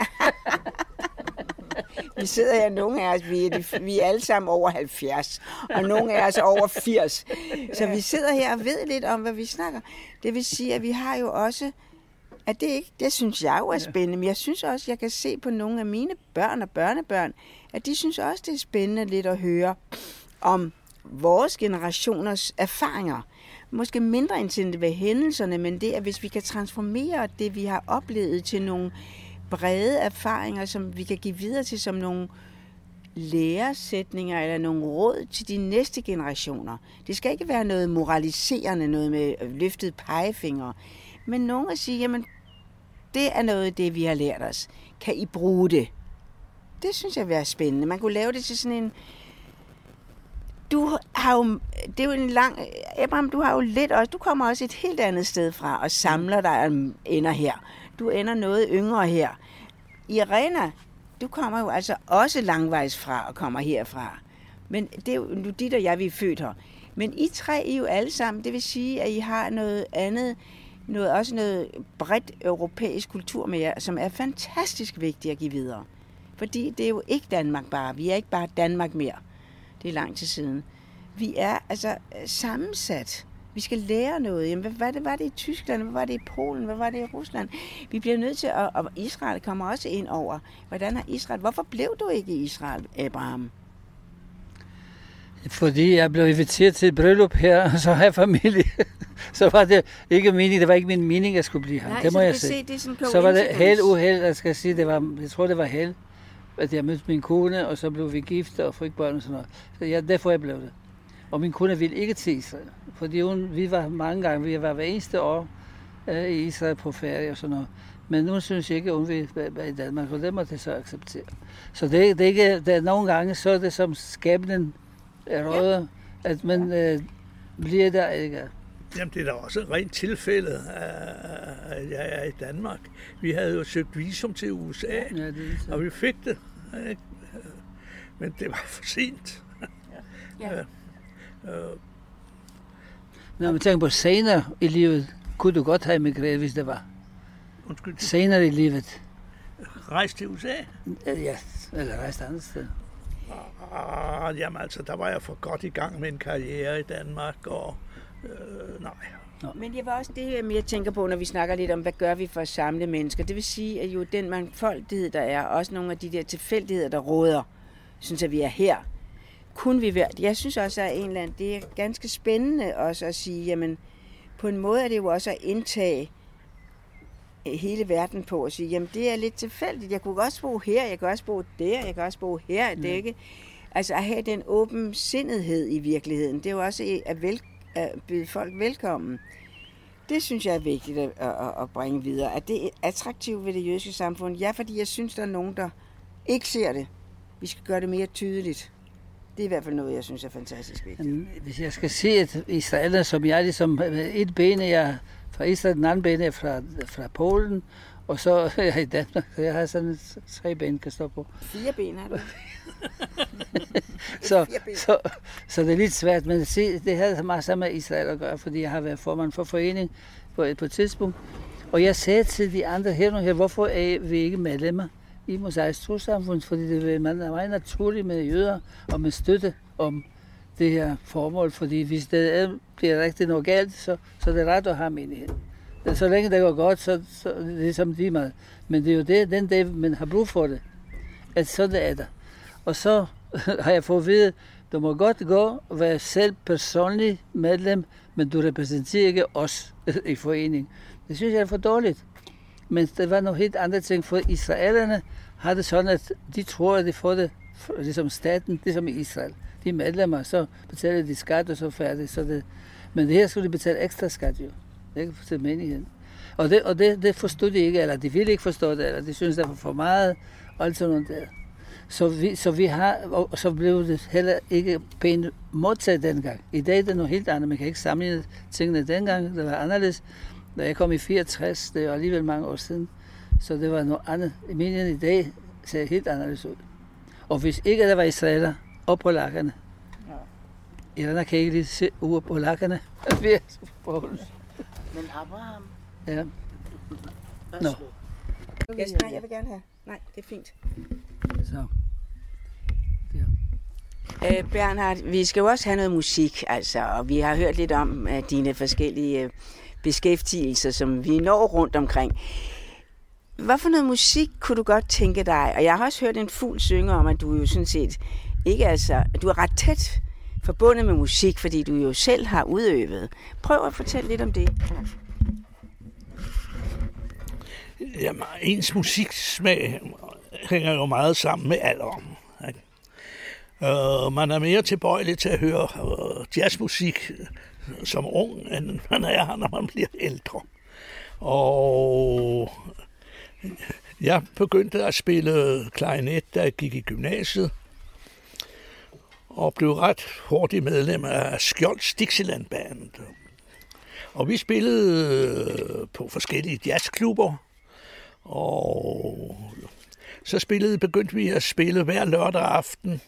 Vi sidder her, nogle af os, vi er alle sammen over 70, og nogle af os over 80. Så vi sidder her og ved lidt om, hvad vi snakker. Det vil sige, at vi har jo også... At det synes jeg jo er spændende, men jeg synes også, at jeg kan se på nogle af mine børn og børnebørn, at de synes også, det er spændende lidt at høre om vores generationers erfaringer. Måske mindre end ved hændelserne, men det er, hvis vi kan transformere det, vi har oplevet, til nogle brede erfaringer, som vi kan give videre til som nogle læresætninger eller nogle råd til de næste generationer. Det skal ikke være noget moraliserende, noget med løftet pegefinger, men nogen at sige, jamen, det er noget af det, vi har lært os. Kan I bruge det? Det synes jeg vil være spændende. Man kunne lave det til sådan en... Det er jo en lang... Abraham, du har jo lidt også... Du kommer også et helt andet sted fra og samler dig og ender her. Du ender noget yngre her. Irena, du kommer jo altså også langvejs fra og kommer herfra. Men det er jo dit og jeg, vi er født her. Men I tre er jo alle sammen, det vil sige, at I har noget andet... Også noget bredt europæisk kultur med jer, som er fantastisk vigtigt at give videre. Fordi det er jo ikke Danmark bare. Vi er ikke bare Danmark mere. Det er lang tid siden. Vi er altså sammensat. Vi skal lære noget. Jamen, hvad var det i Tyskland? Hvad var det i Polen? Hvad var det i Rusland? Vi bliver nødt til og Israel kommer også ind over. Hvordan har Israel... Hvorfor blev du ikke i Israel, Abraham? Fordi jeg blev inviteret til et bryllup her, og så har jeg familie. Så var det ikke meningen, det var ikke min mening, at jeg skulle blive her. Nej, det må jeg sige. Så var det held uheld, jeg skal sige, jeg tror det var held, at jeg mødte min kone, og så blev vi gift og fik børn og sådan noget. Så derfor jeg blev det. Og min kone ville ikke til Israel, fordi vi var mange gange, vi var hver eneste år i Israel på ferie og sådan noget. Men nu synes jeg ikke, at hun vil være i Danmark, og det må det så acceptere. Så det er ikke, der nogle gange, så er det som skæbnen råder, at man bliver der ikke. Jamen, det er da også et rent tilfælde, at jeg er i Danmark. Vi havde jo søgt visum til USA, og vi fik det. Men det var for sent. Når man tænker på senere i livet, kunne du godt have emigreret, hvis det var. Undskyld. Senere i livet. Rejse til USA? Ja, eller rejse andet sted. Jamen altså, der var jeg for godt i gang med en karriere i Danmark, og nej. Men det var også det, jeg tænker på, når vi snakker lidt om, hvad gør vi for at samle mennesker. Det vil sige, at jo den mangfoldighed, der er, også nogle af de der tilfældigheder, der råder, synes jeg, vi er her. Kunne vi være... Jeg synes også, at en eller anden, det er ganske spændende også at sige, jamen, på en måde er det jo også at indtage hele verden på og sige, jamen, det er lidt tilfældigt. Jeg kunne også bo her, jeg kan også bo der, jeg kan også bo her. Det er ikke... Altså at have den åben sindethed i virkeligheden, det er jo også at byde folk velkommen. Det synes jeg er vigtigt at bringe videre. At det er attraktivt ved det jødiske samfund? Ja, fordi jeg synes, der er nogen, der ikke ser det. Vi skal gøre det mere tydeligt. Det er i hvert fald noget, jeg synes er fantastisk vigtigt. Men hvis jeg skal sige, at israelerne, som jeg er ligesom et ben, jeg er fra Israel, den anden ben er fra Polen, og så er jeg i Danmark, så jeg har sådan 3 ben, kan stå på. 4 ben har du. så det er lidt svært, men det havde meget sammen med Israel at gøre, fordi jeg har været formand for forening på et tidspunkt. Og jeg sagde til de andre her, hvorfor er vi ikke medlemmer i Mosaisk Trossamfund, fordi det er meget naturligt med jøder og med støtte om det her formål, fordi hvis det bliver rigtig noget galt, så er det ret at have menighed. Så længe det går godt, så er det ligesom lige meget. Men det er jo den dag, man har brug for det, at sådan er der. Og så har jeg fået at vide, du må godt gå og være selv personlig medlem, men du repræsenterer ikke os i foreningen. Det synes jeg er for dårligt. Men det var nogle helt andre ting, for israelerne har det sådan, at de tror, at de får det ligesom staten, ligesom i Israel. De er medlemmer, så betaler de skat og så færdigt. Men det her skulle de betale ekstra skat jo. Ikke til menigheden. Og det forstod de ikke, eller de ville ikke forstå det, eller de synes, det var for meget, og alt sådan noget der. Så blev det heller ikke pænt modtaget dengang. I dag er det noget helt andet. Man kan ikke sammenligne tingene dengang. Det var anderledes. Da jeg kom i 64, det var alligevel mange år siden, så det var noget andet. I menigheden i dag ser helt anderledes ud. Og hvis ikke der var israeler og polakkerne, Irana kan ikke lige se ude på lakkerne. Men Abraham? Ja. Nå. Nej, jeg vil gerne have. Nej, det er fint. Så. Ja. Bernhard, vi skal jo også have noget musik, altså, og vi har hørt lidt om dine forskellige beskæftigelser, som vi når rundt omkring. Hvad for noget musik kunne du godt tænke dig? Og jeg har også hørt en fugl synge om, at du jo sådan set ikke du er ret tæt forbundet med musik, fordi du jo selv har udøvet. Prøv at fortælle lidt om det. Jamen, ens musiksmag hænger jo meget sammen med alderen. Man er mere tilbøjelig til at høre jazzmusik som ung, end man er, når man bliver ældre. Og jeg begyndte at spille klarinet, da jeg gik i gymnasiet, og blev ret hurtigt medlem af Skjolds Dixieland Band. Og vi spillede på forskellige jazzklubber, og så begyndte vi at spille hver lørdag aften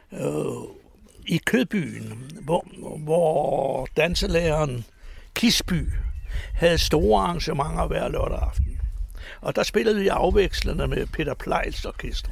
i Kødbyen, hvor danselæreren Kisby havde store arrangementer hver lørdag aften. Og der spillede vi afvekslende med Peter Pleils orkester.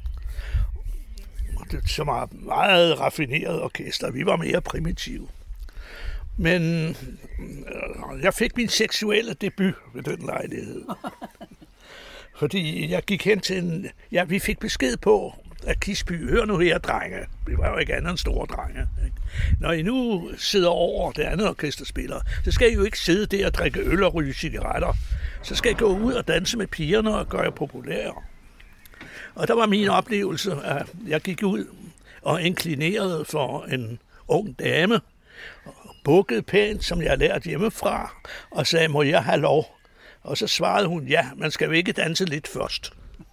Det var et meget raffineret orkester. Vi var mere primitive. Men jeg fik min seksuelle debut ved den lejlighed. Fordi jeg gik hen til vi fik besked på, at Kisby, hør nu her, drenge. Vi var jo ikke andet end store drenge. Ikke? Når I nu sidder over det andet orkesterspiller, så skal I jo ikke sidde der og drikke øl og ryge cigaretter. Så skal I gå ud og danse med pigerne og gøre jer populære. Og der var min oplevelse, at jeg gik ud og inklinerede for en ung dame, bukkede pænt, som jeg lært hjemmefra, og sagde, må jeg have lov? Og så svarede hun, ja, man skal jo ikke danse lidt først.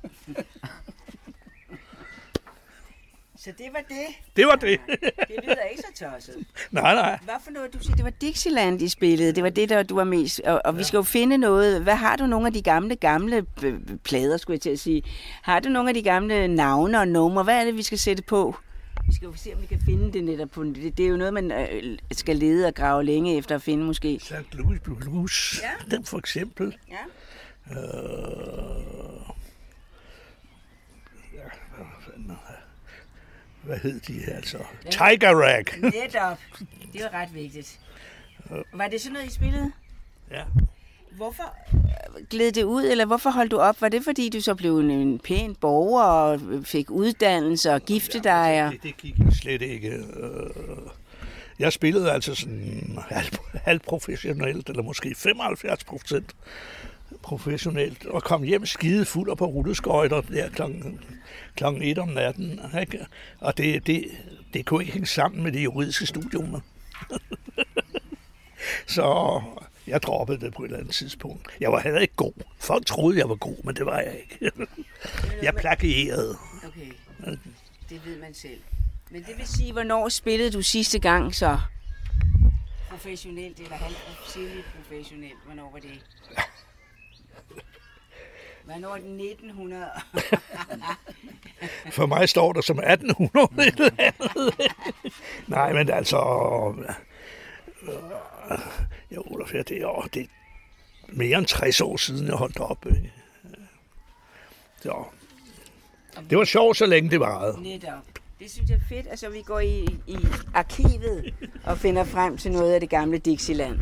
Så det var det? Det var det. Det lyder ikke så tosset. Nej. Hvad for noget, du siger, det var Dixieland, I spillede. Det var det, der du var mest. Og vi skal jo finde noget. Hvad har du nogle af de gamle plader, skulle jeg til at sige? Har du nogle af de gamle navne og numre? Hvad er det, vi skal sætte på? Vi skal jo se, om vi kan finde det netop på. Det er jo noget, man skal lede og grave længe efter at finde, måske. St. Louis Blues, ja. Den for eksempel. Ja. Hvad hed de altså? Tiger Rag. Netop. Det var ret vigtigt. Var det sådan noget, I spillede? Ja. Hvorfor gled det ud, eller hvorfor holdt du op? Var det, fordi du så blev en pæn borger og fik uddannelse og gifte dig? Det gik slet ikke. Jeg spillede altså sådan halvprofessionelt, eller måske 75% professionelt, og kom hjem skide fuld og på rulleskøjter der klokken 1 om natten. Ikke? Og det kunne ikke hænge sammen med det juridiske studium. Så jeg droppede det på et eller andet tidspunkt. Jeg var heller ikke god. Folk troede, jeg var god, men det var jeg ikke. Jeg plagierede. Okay, det ved man selv. Men det vil sige, hvornår spillede du sidste gang så? Professionelt eller semi-professionelt? Hvornår var det? Hvornår er det 1900? For mig står der som 1800 eller andet. Nej, men altså... Jeg er 48, det er mere end 60 år siden, jeg holdt op. Så. Det var sjovt, så længe det varede. Netop. Det synes jeg er fedt. Altså, vi går i arkivet og finder frem til noget af det gamle Dixieland.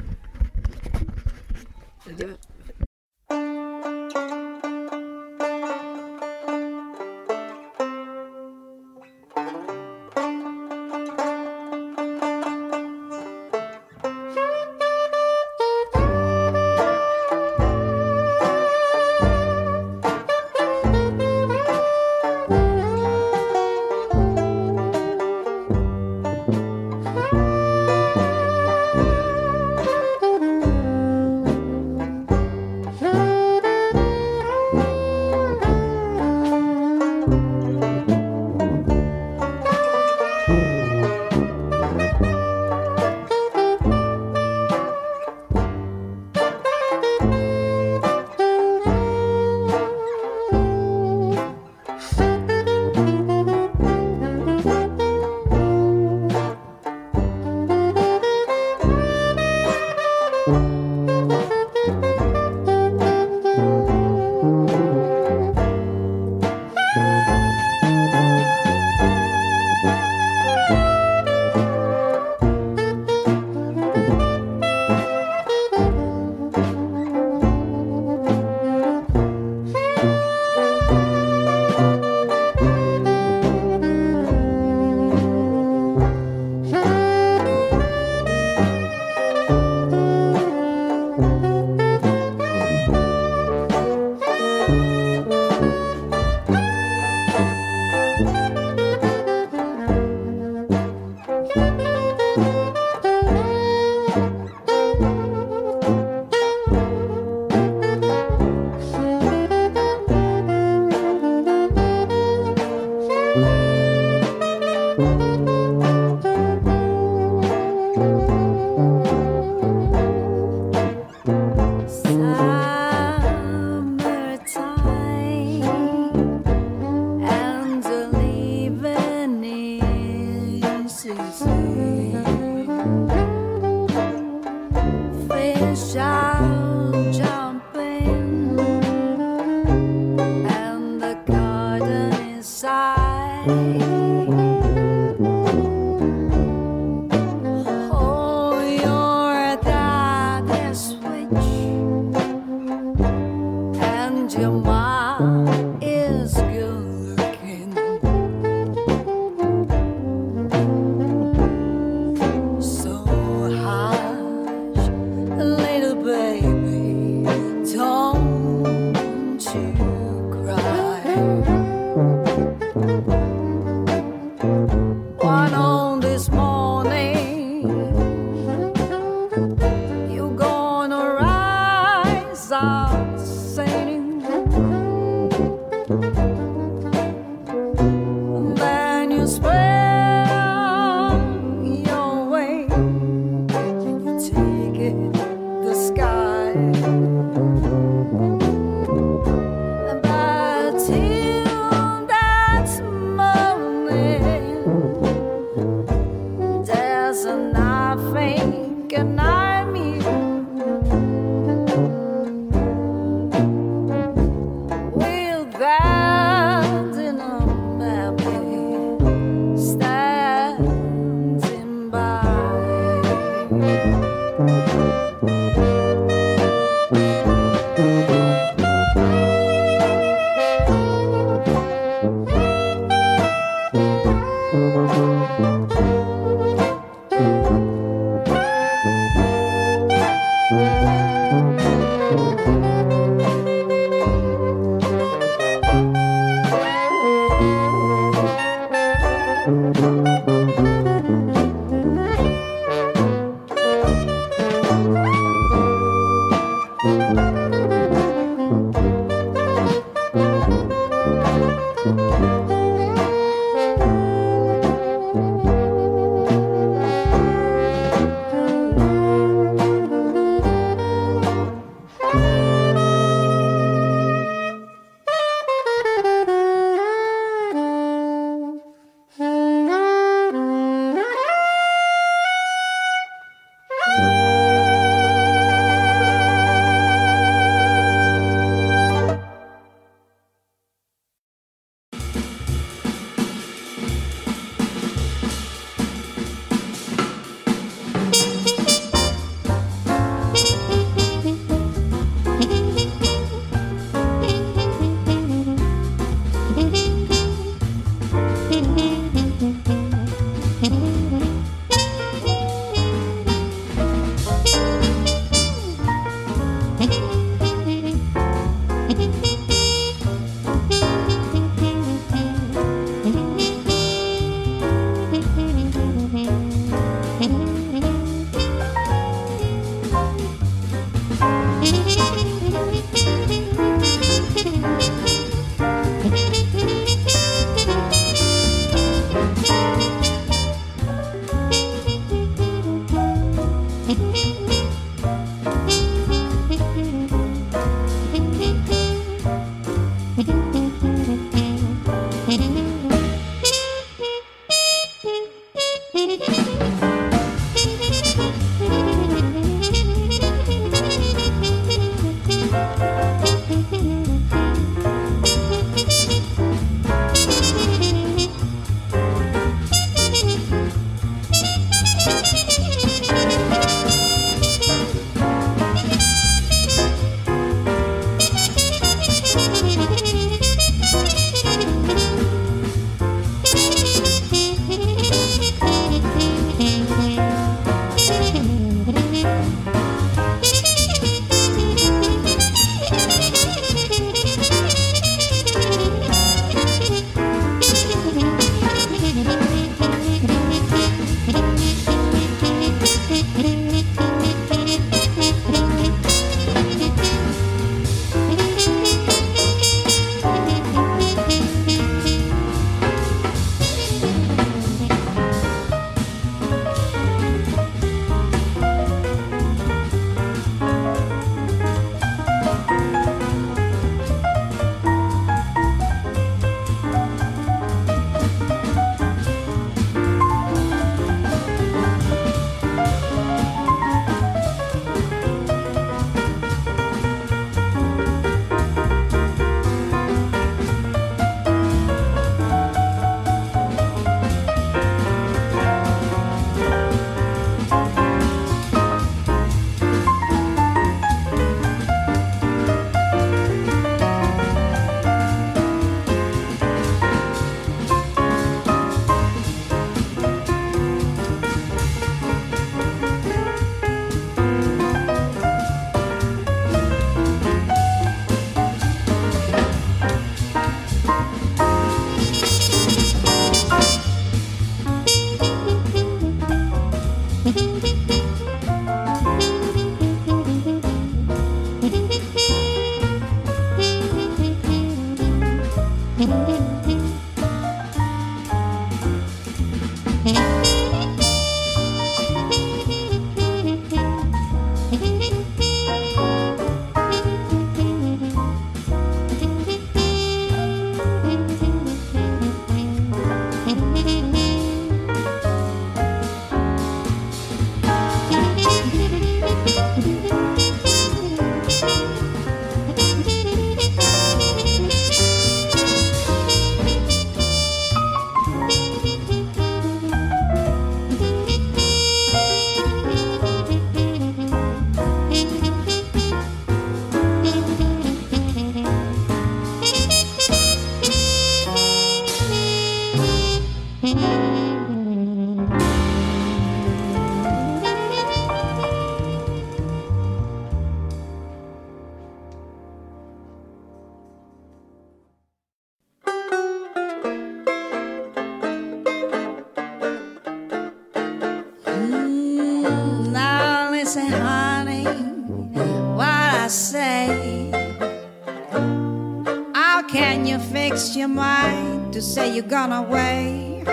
Your mind to say you're gone away.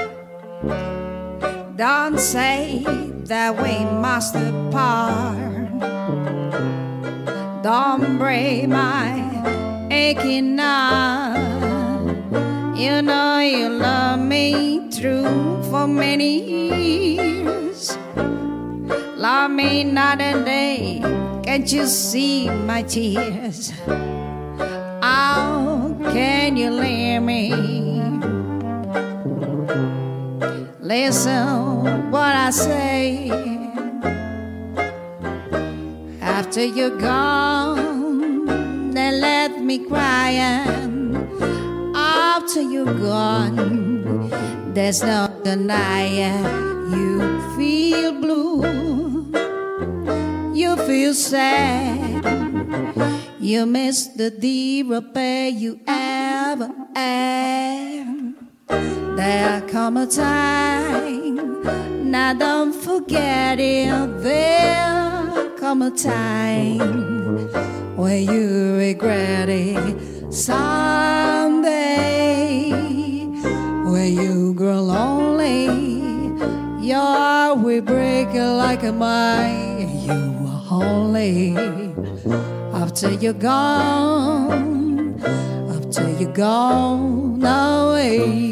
Don't say that we must part. Don't break my aching heart. You know you love me true for many years. Love me night and day. Can't you see my tears? How can you leave me? Listen what I say. After you're gone, they left me crying. After you're gone, There's no denying you feel blue, you feel sad, you miss the deep repair you ever had. There come a time, now don't forget it. There come a time when you regret it someday. When you grow lonely, your heart will break like a mine. You are only after you're gone, after you're gone away.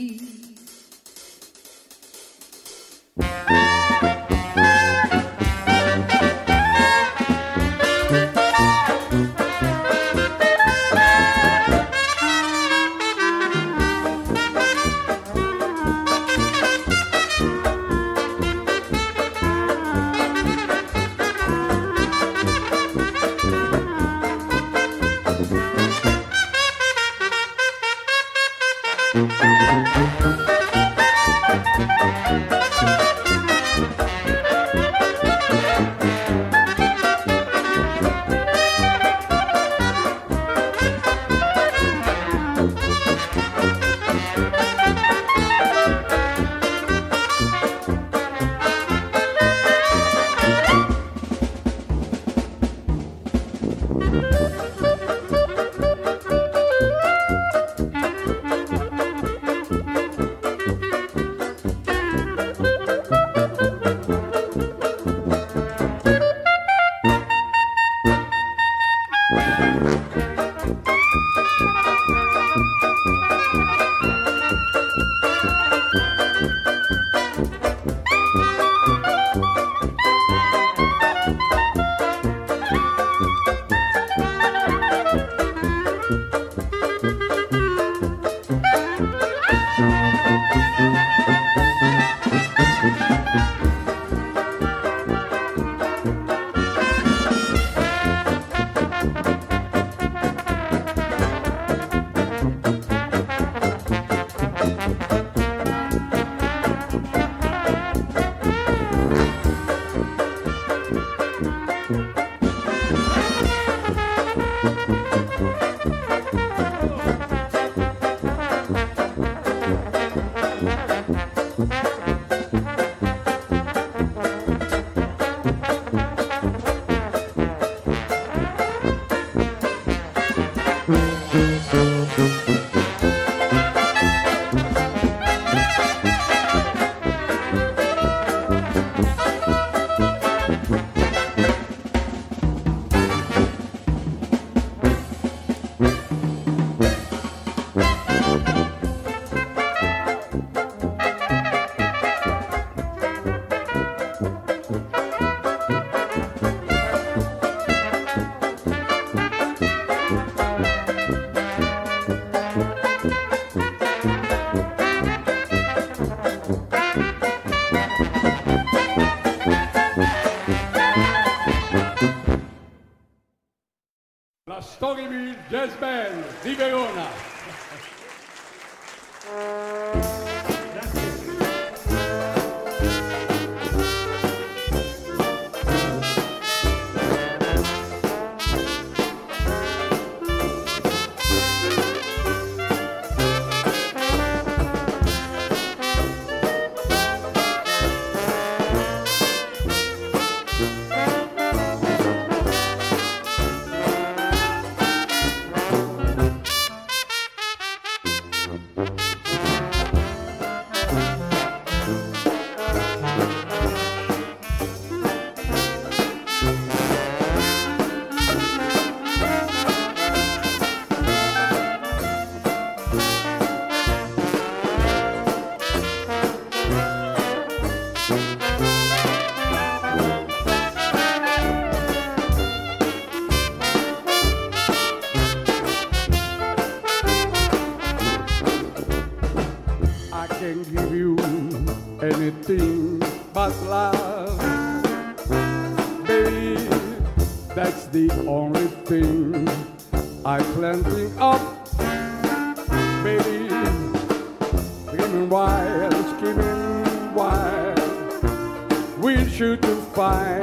Storymill Jazz Band di Verona. Anything but love, baby, that's the only thing I can think of, baby. skimming wild, we're sure to find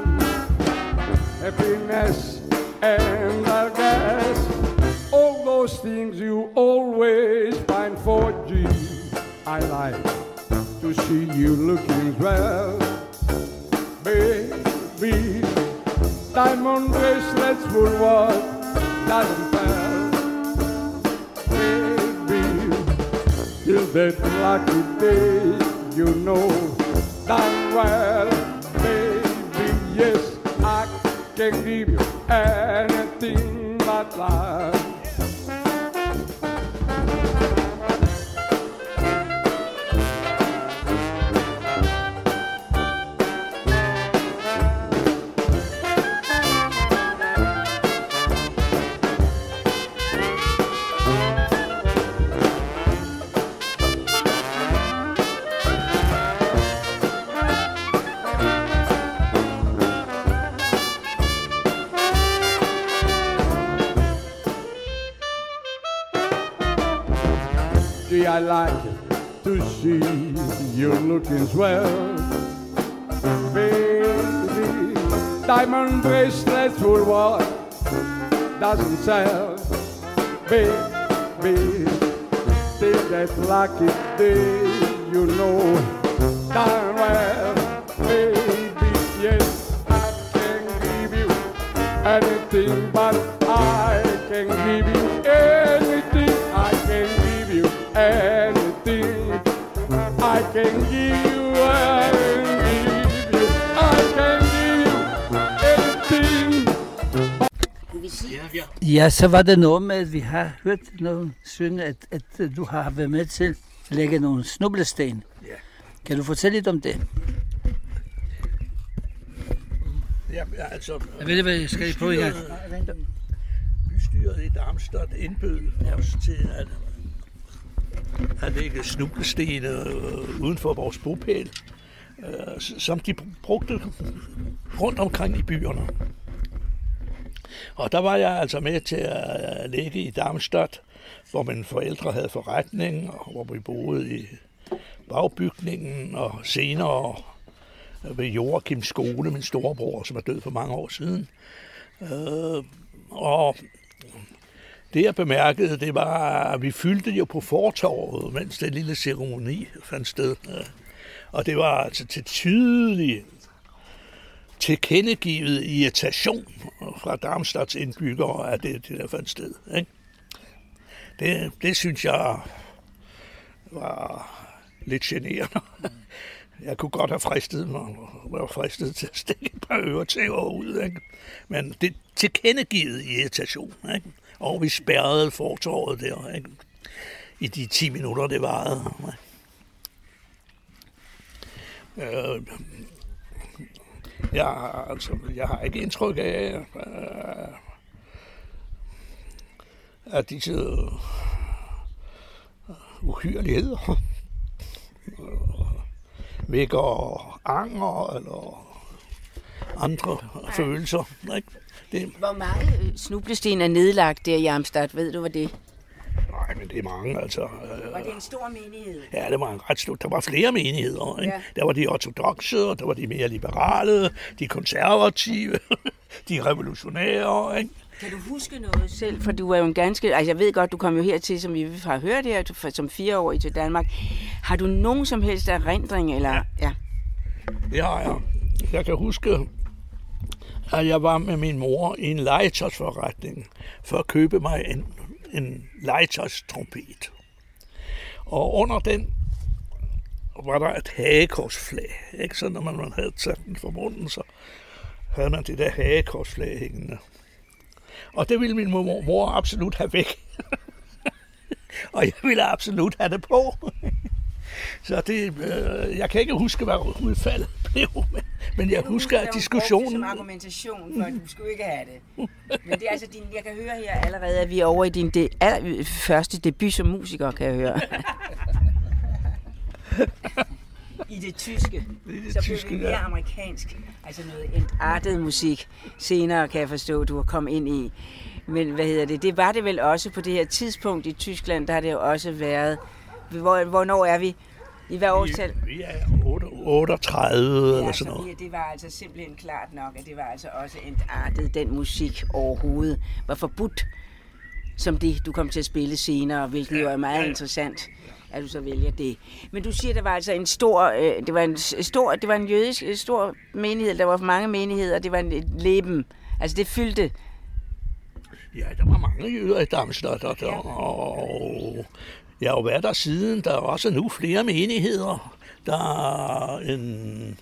happiness and I guess all those things you always find for G. I like to see you looking well, baby. Diamond bracelets for what doesn't fail, baby. Till that lucky day, you know damn well, baby. Yes, I can give you anything but love. I like to see you looking swell, baby. Diamond bracelets for what doesn't sell, baby. Till that lucky day, you know darn well, baby. Yes, I can give you anything, but I can give you anything. I can give you anything. I can give you anything. I can give you anything. Ja, så var det noget med, at vi har hørt nogen synge, at du har været med til at lægge nogle snublesten. Ja. Kan du fortælle lidt om det? Ja, altså... Jeg ved hvad jeg skal på i gang. Bystyret i Darmstadt indbød os til at lægge snublestene uden for vores bopæl, som de brugte rundt omkring i byerne. Og der var jeg altså med til at lægge i Darmstadt, hvor mine forældre havde forretning, og hvor vi boede i bagbygningen, og senere ved Joachim skole, min storebror, som er død for mange år siden. Og det jeg bemærkede, det var, at vi fyldte jo på fortorvet, mens den lille ceremoni fandt sted. Og det var altså til tydelig tilkendegivet irritation fra Darmstadts indbyggere, at det der fandt sted. Ikke? Det synes jeg var lidt generende. Jeg kunne godt have fristet til at stikke et par øretæver ud, ikke? Men det tilkendegivet irritation, ikke? Og vi spærrede fortorvet der, ikke? I de 10 minutter, det varede. Jeg har ikke indtryk af, at disse uhyrligheder vækker anger eller andre følelser. Ikke? Hvor mange snublesten er nedlagt der i Amstad? Ved du, hvad det er? Nej, men det er mange, altså. Var det en stor menighed? Ja, det var en ret stor. Der var flere menigheder, ikke? Ja. Der var de ortodokse, og der var de mere liberale, de konservative, de revolutionære, ikke? Kan du huske noget selv? For du er jo en ganske... Altså, jeg ved godt, du kom jo hertil, som vi har hørt her, som 4-årig til Danmark. Har du nogen som helst erindring, eller... Ja. Det har jeg. Jeg kan huske, at jeg var med min mor i en legetøjsforretning for at købe mig en legetøjstrompet. Og under den var der et hagekorsflag. Ikke? Så når man havde sat den for munden, så havde man det der hagekorsflag hængende. Og det ville min mor absolut have væk. Og jeg ville absolut have det på. Så det, jeg kan ikke huske, hvad udfaldet blev, men jeg husker, at diskussionen... som argumentation for, at du skulle ikke have det. Men det er altså jeg kan høre her allerede, at vi er over i din første debut som musiker, kan jeg høre. I det tyske. Så blev det mere amerikansk. Altså noget entartet musik. Senere kan jeg forstå, at du har kommet ind i. Men det var det vel også på det her tidspunkt i Tyskland, der har det jo også været Hvornår er vi? I hvad årstal? Vi er 38 eller sådan noget. Det var altså simpelthen klart nok, at det var altså også entartet, den musik overhovedet var forbudt, som det, du kom til at spille senere, hvilket jo er meget interessant, at du så vælger det. Men du siger, der var altså det var en jødisk stor menighed, der var mange menigheder, det var en leben, altså det fyldte. Ja, der var mange jøder i Darmstadt, og jeg har jo været der siden. Der er også nu flere menigheder. Der er en,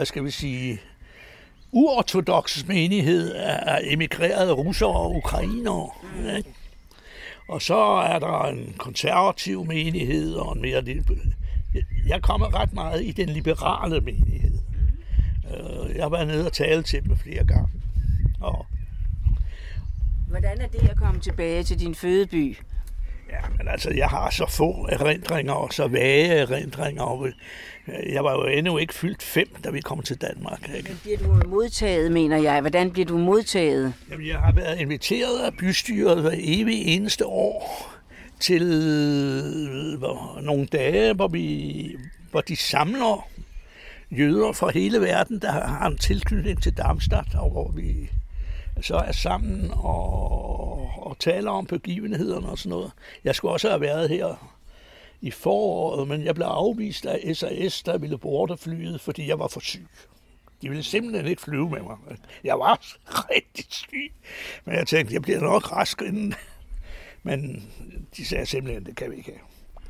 uortodox menighed af emigrerede russere og ukrainere. Ja. Og så er der en konservativ menighed og en mere... Jeg kommer ret meget i den liberale menighed. Jeg har været nede og tale til dem flere gange. Og hvordan er det at komme tilbage til din fødeby? Ja, men altså, jeg har så få erindringer og så vage erindringer. Jeg var jo endnu ikke fyldt 5, da vi kom til Danmark. Ikke? Men bliver du modtaget, mener jeg? Hvordan bliver du modtaget? Jamen, jeg har været inviteret af bystyret hver evig eneste år til nogle dage, hvor de samler jøder fra hele verden, der har en tilknytning til Darmstadt, og hvor vi så er sammen og taler om begivenhederne og sådan noget. Jeg skulle også have været her i foråret, men jeg blev afvist af SAS, der ville boarde flyet, fordi jeg var for syg. De ville simpelthen ikke flyve med mig. Jeg var rigtig syg, men jeg tænkte, jeg bliver nok rask inden. Men de sagde simpelthen, det kan vi ikke have.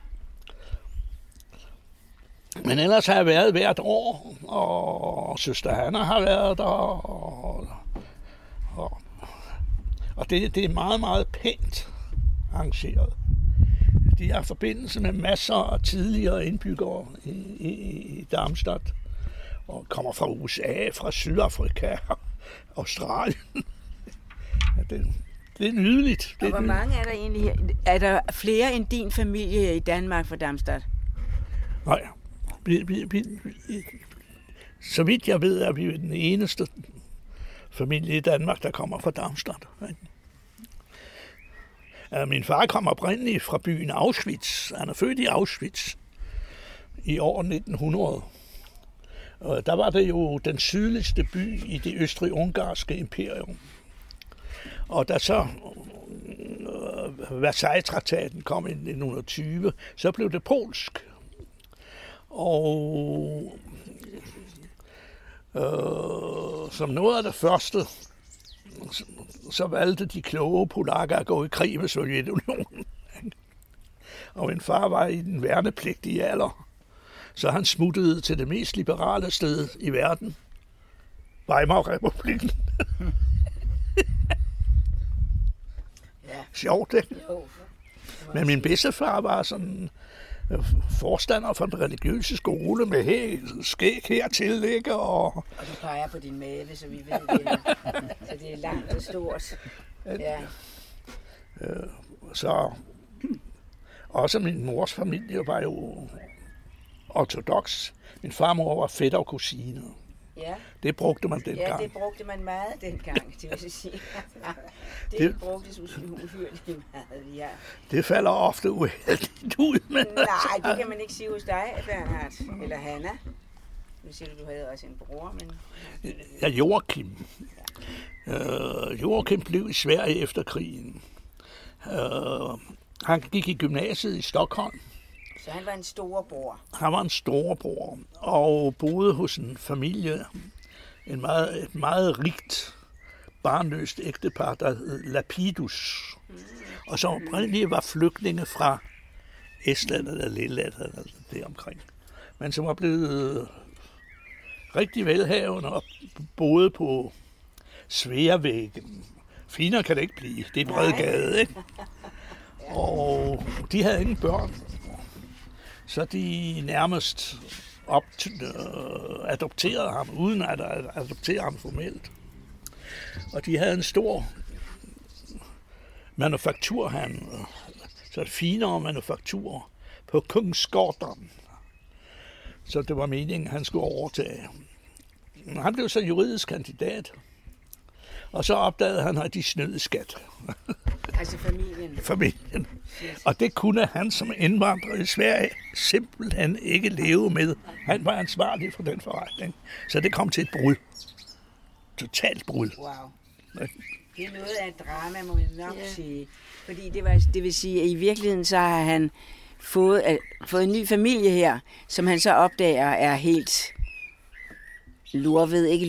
Men ellers har jeg været hvert år, og søster Hanna har været der, og det er meget, meget pænt arrangeret. De har forbindelse med masser af tidligere indbyggere i Darmstadt, og kommer fra USA, fra Sydafrika, Australien. Ja, det er nydeligt. Og hvor mange er der egentlig? Er der flere end din familie i Danmark fra Darmstadt? Nej. Så vidt jeg ved, er vi den eneste familie i Danmark, der kommer fra Darmstadt. Min far kom oprindeligt fra byen Auschwitz. Han er født i Auschwitz i år 1900. Og der var det jo den sydligste by i det østrig-ungarske imperium. Og da så Versailles-traktaten kom i 1920, så blev det polsk. Og som noget af det første, så valgte de kloge polakker at gå i krig med Sovjetunionen. Og min far var i den værnepligtige alder, så han smuttede til det mest liberale sted i verden, Weimar-republikken. Ja. Sjovt, ikke? Men min bedstefar var sådan forstander for den religiøse skole med skæg hertil, ikke? Og du peger på din mave, så vi ved det. Så det er langt og stort. Ja. Så også min mors familie var jo ortodox. Min farmor var fætter og kusine. Ja. Det brugte man dengang. Ja, det brugte man meget dengang, det vil sige. Det brugtes uhyrligt meget, ja. Det falder ofte uheldigt ud, men nej, det kan man ikke sige hos dig, Bernhard, eller Hanna. Nu siger du havde også en bror, men... Ja, Joachim. Joachim blev i Sverige efter krigen. Han gik i gymnasiet i Stockholm. Så han var en storebror? Han var en storebror, og boede hos en familie, et meget rigt, barnløst ægtepar, der hed Lapidus. Og så oprindeligt var flygtninge fra Estland eller Letland eller deromkring. Men som var blevet rigtig velhavende og boede på Sveavägen. Finere kan det ikke blive. Det er Bredgade, ikke? Og de havde ingen børn. Så de nærmest adopterede ham, uden at adoptere ham formelt. Og de havde en stor manufakturhandel, så finere manufakturer på Kungsgatan. Så det var meningen, at han skulle overtage. Han blev så juridisk kandidat, Og så opdagede han, at de snød i skat. Altså familien. Familien. Og det kunne han som indvandrer i Sverige simpelthen ikke leve med. Han var ansvarlig for den forretning. Så det kom til et brud. Totalt brud. Wow. Det er noget af et drama, må jeg nok sige. Fordi det vil sige, at i virkeligheden så har han fået en ny familie her, som han så opdager er helt lurved,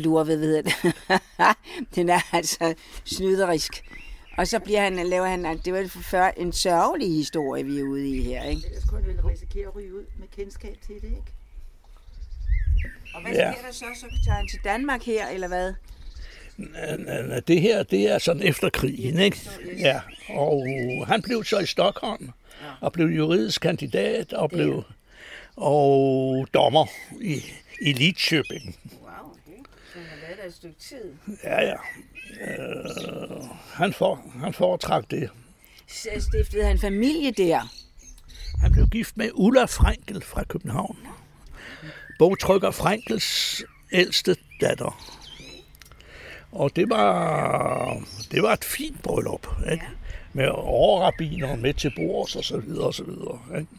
den er altså snyderisk. Og så laver han, det var en sørgelig historie, vi er ude i her, ikke? Ellers kunne han vel risikere at ryge ud med kendskab til det, ikke? Og hvad sker der så? Så tager han til Danmark her, eller hvad? Det her, det er sådan efter krigen, ikke? Ja, og han blev så i Stockholm, og blev juridisk kandidat, og blev dommer i Lidköping. Wow, så han har været der et stykke tid. Ja. Han foretrak det. Stiftede han familie der? Han blev gift med Ulla Frankel fra København. Bogtrykker Frankels ældste datter. Og det var et fint bryllup, ikke? Med overrabbiner med til bords og så videre og så videre, ikke?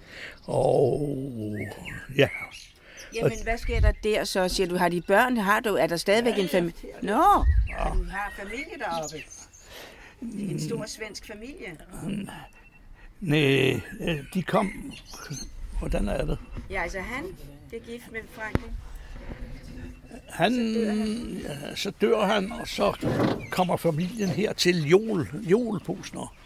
Og ja. Jamen, hvad sker der der så? Siger du, har de børn? Er der stadigvæk en familie? Nå, du har familie deroppe. En stor svensk familie. Nej, de kom. Hvordan er det? Ja, altså han blev gift med Frankel. Så dør han, og så kommer familien her til Joel Posner.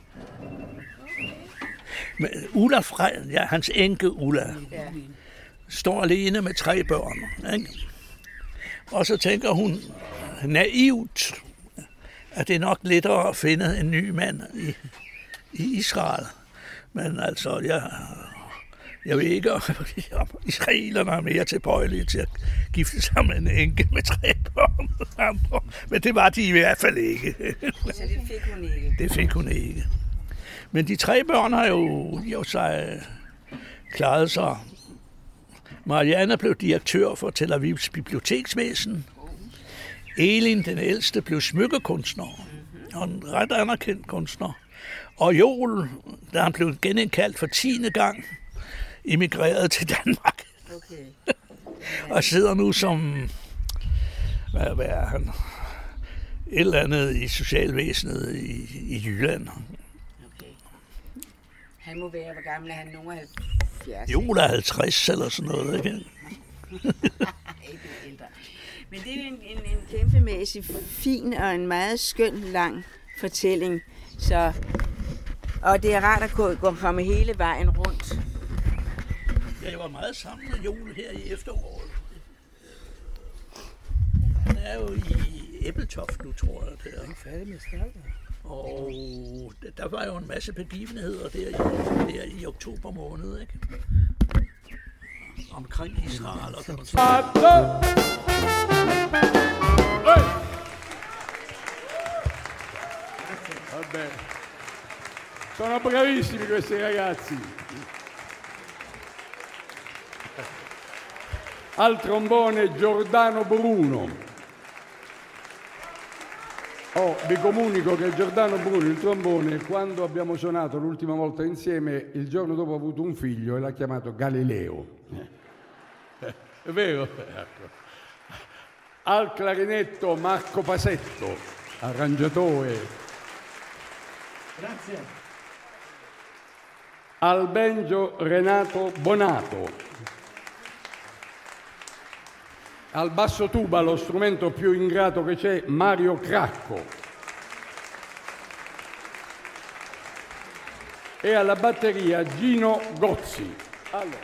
Men Ulla hans enke Ulla, står alene med 3 børn. Ikke? Og så tænker hun naivt, at det er nok lettere at finde en ny mand i Israel. Men altså, jeg ved ikke, om israelerne er mere tilbøjelige til at gifte sig med en enke med 3 børn. Men det var de i hvert fald ikke. Så det fik hun ikke? Det fik hun ikke. Men de 3 børn har jo sig klaret sig. Marianne blev direktør for Tel Avivs biblioteksvæsen. Elin, den ældste, blev smykkekunstner. Og en ret anerkendt kunstner. Og Joel, da han blev genindkaldt for 10. gang, emigrerede til Danmark. Okay. Og sidder nu som, hvad er han? Et eller andet i socialvæsenet i Jylland. Okay. Han må være, hvor gammel er han? Nogen 70? Jo, der er 50 eller sådan noget, ikke? Men det er jo en kæmpemæssig fin og en meget skøn, lang fortælling. Og det er rart at komme hele vejen rundt. Jeg var meget sammen med Joel her i efteråret. Han er jo i Ebeltoft nu, tror jeg. Det er færdig med starten. Og der var jo en masse begivenheder der i oktober måned, ikke? Omkring Israel og sådan noget. Vabbè. Sono bravissimi questi ragazzi. Al trombone Giordano Bruno. Vi comunico che Giordano Bruno, il trombone, quando abbiamo suonato l'ultima volta insieme, il giorno dopo ha avuto un figlio e l'ha chiamato Galileo. È vero? Ecco. Al clarinetto Marco Pasetto, arrangiatore. Grazie. Al banjo Renato Bonato. Al basso tuba, lo strumento più ingrato che c'è, Mario Cracco. E alla batteria Gino Gozzi. Allora.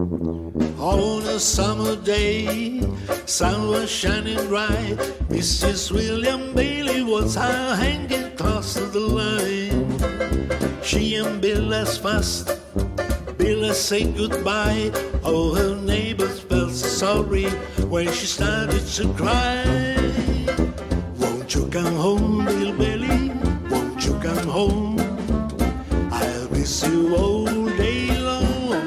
On a summer day, sun was shining bright. Mrs. William Bailey was hanging close to the line. She and Bill as fast, Bill said goodbye. Oh, her neighbors felt sorry when she started to cry. Won't you come home, Bill Bailey? Won't you come home? I'll miss you all day long.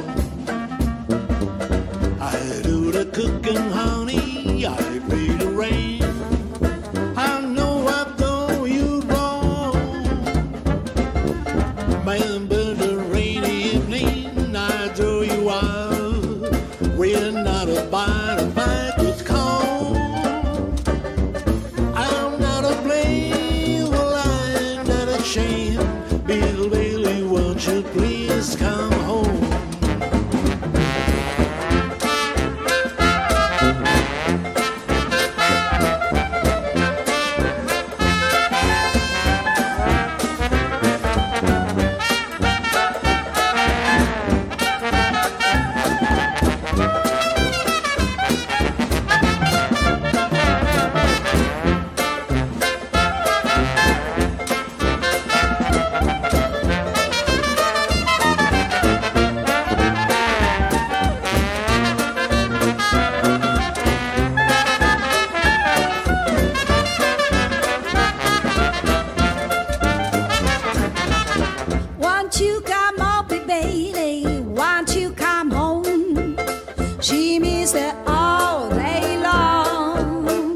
I do the cooking, honey, I pay the rain. I know I've done you wrong, man, but the rainy evening I throw you out. We're not about to fight with calm. I'm not a blame, well, I'm not a shame. Bill Bailey, won't you please come home? Won't you come up, baby? Won't you come home? She missed it all day long.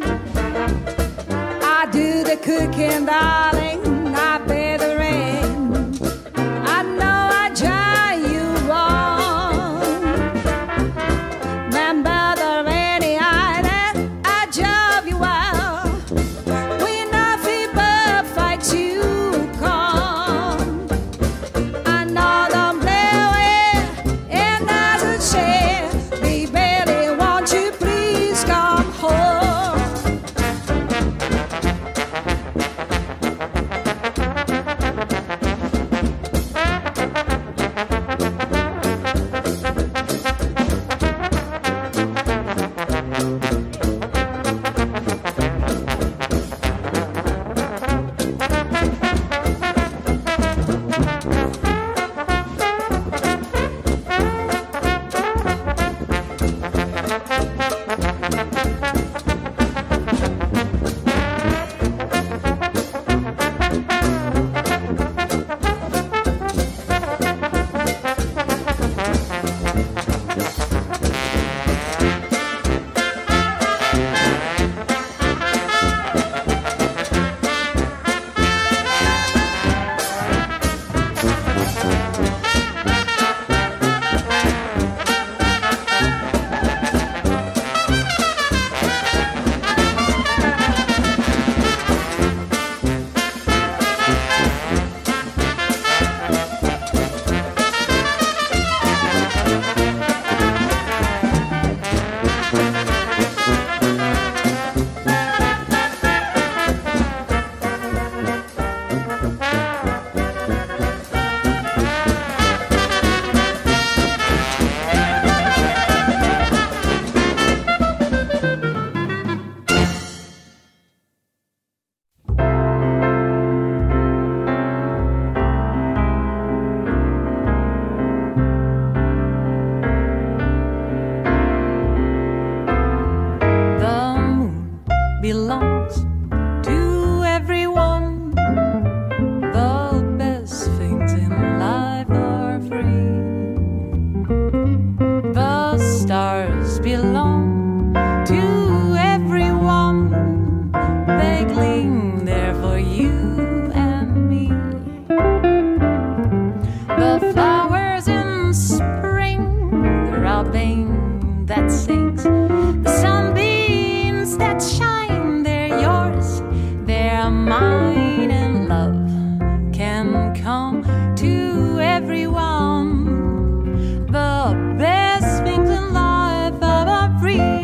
I do the cooking, darling. I pay the rent. I know I drive you wrong. Remember the rainy island? I drove you out. We nothing but fight to come. Another blowing and that's a shame. Baby, won't you please come home? belongs to everyone. The best things in life are free. The stars belong to everyone. They gleam there for you and me. The flowers in spring, the robin that sings, the sunbeams that shine, they're yours, they're mine, and love can come to everyone. The best things in life are free.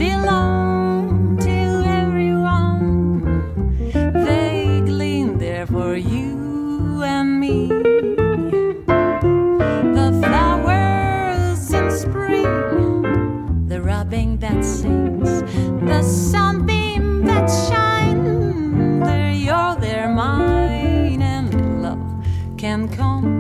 belong to everyone. They gleam there for you and me. The flowers in spring, the robin that sings, the sunbeam that shines. They're yours, they're mine, and love can come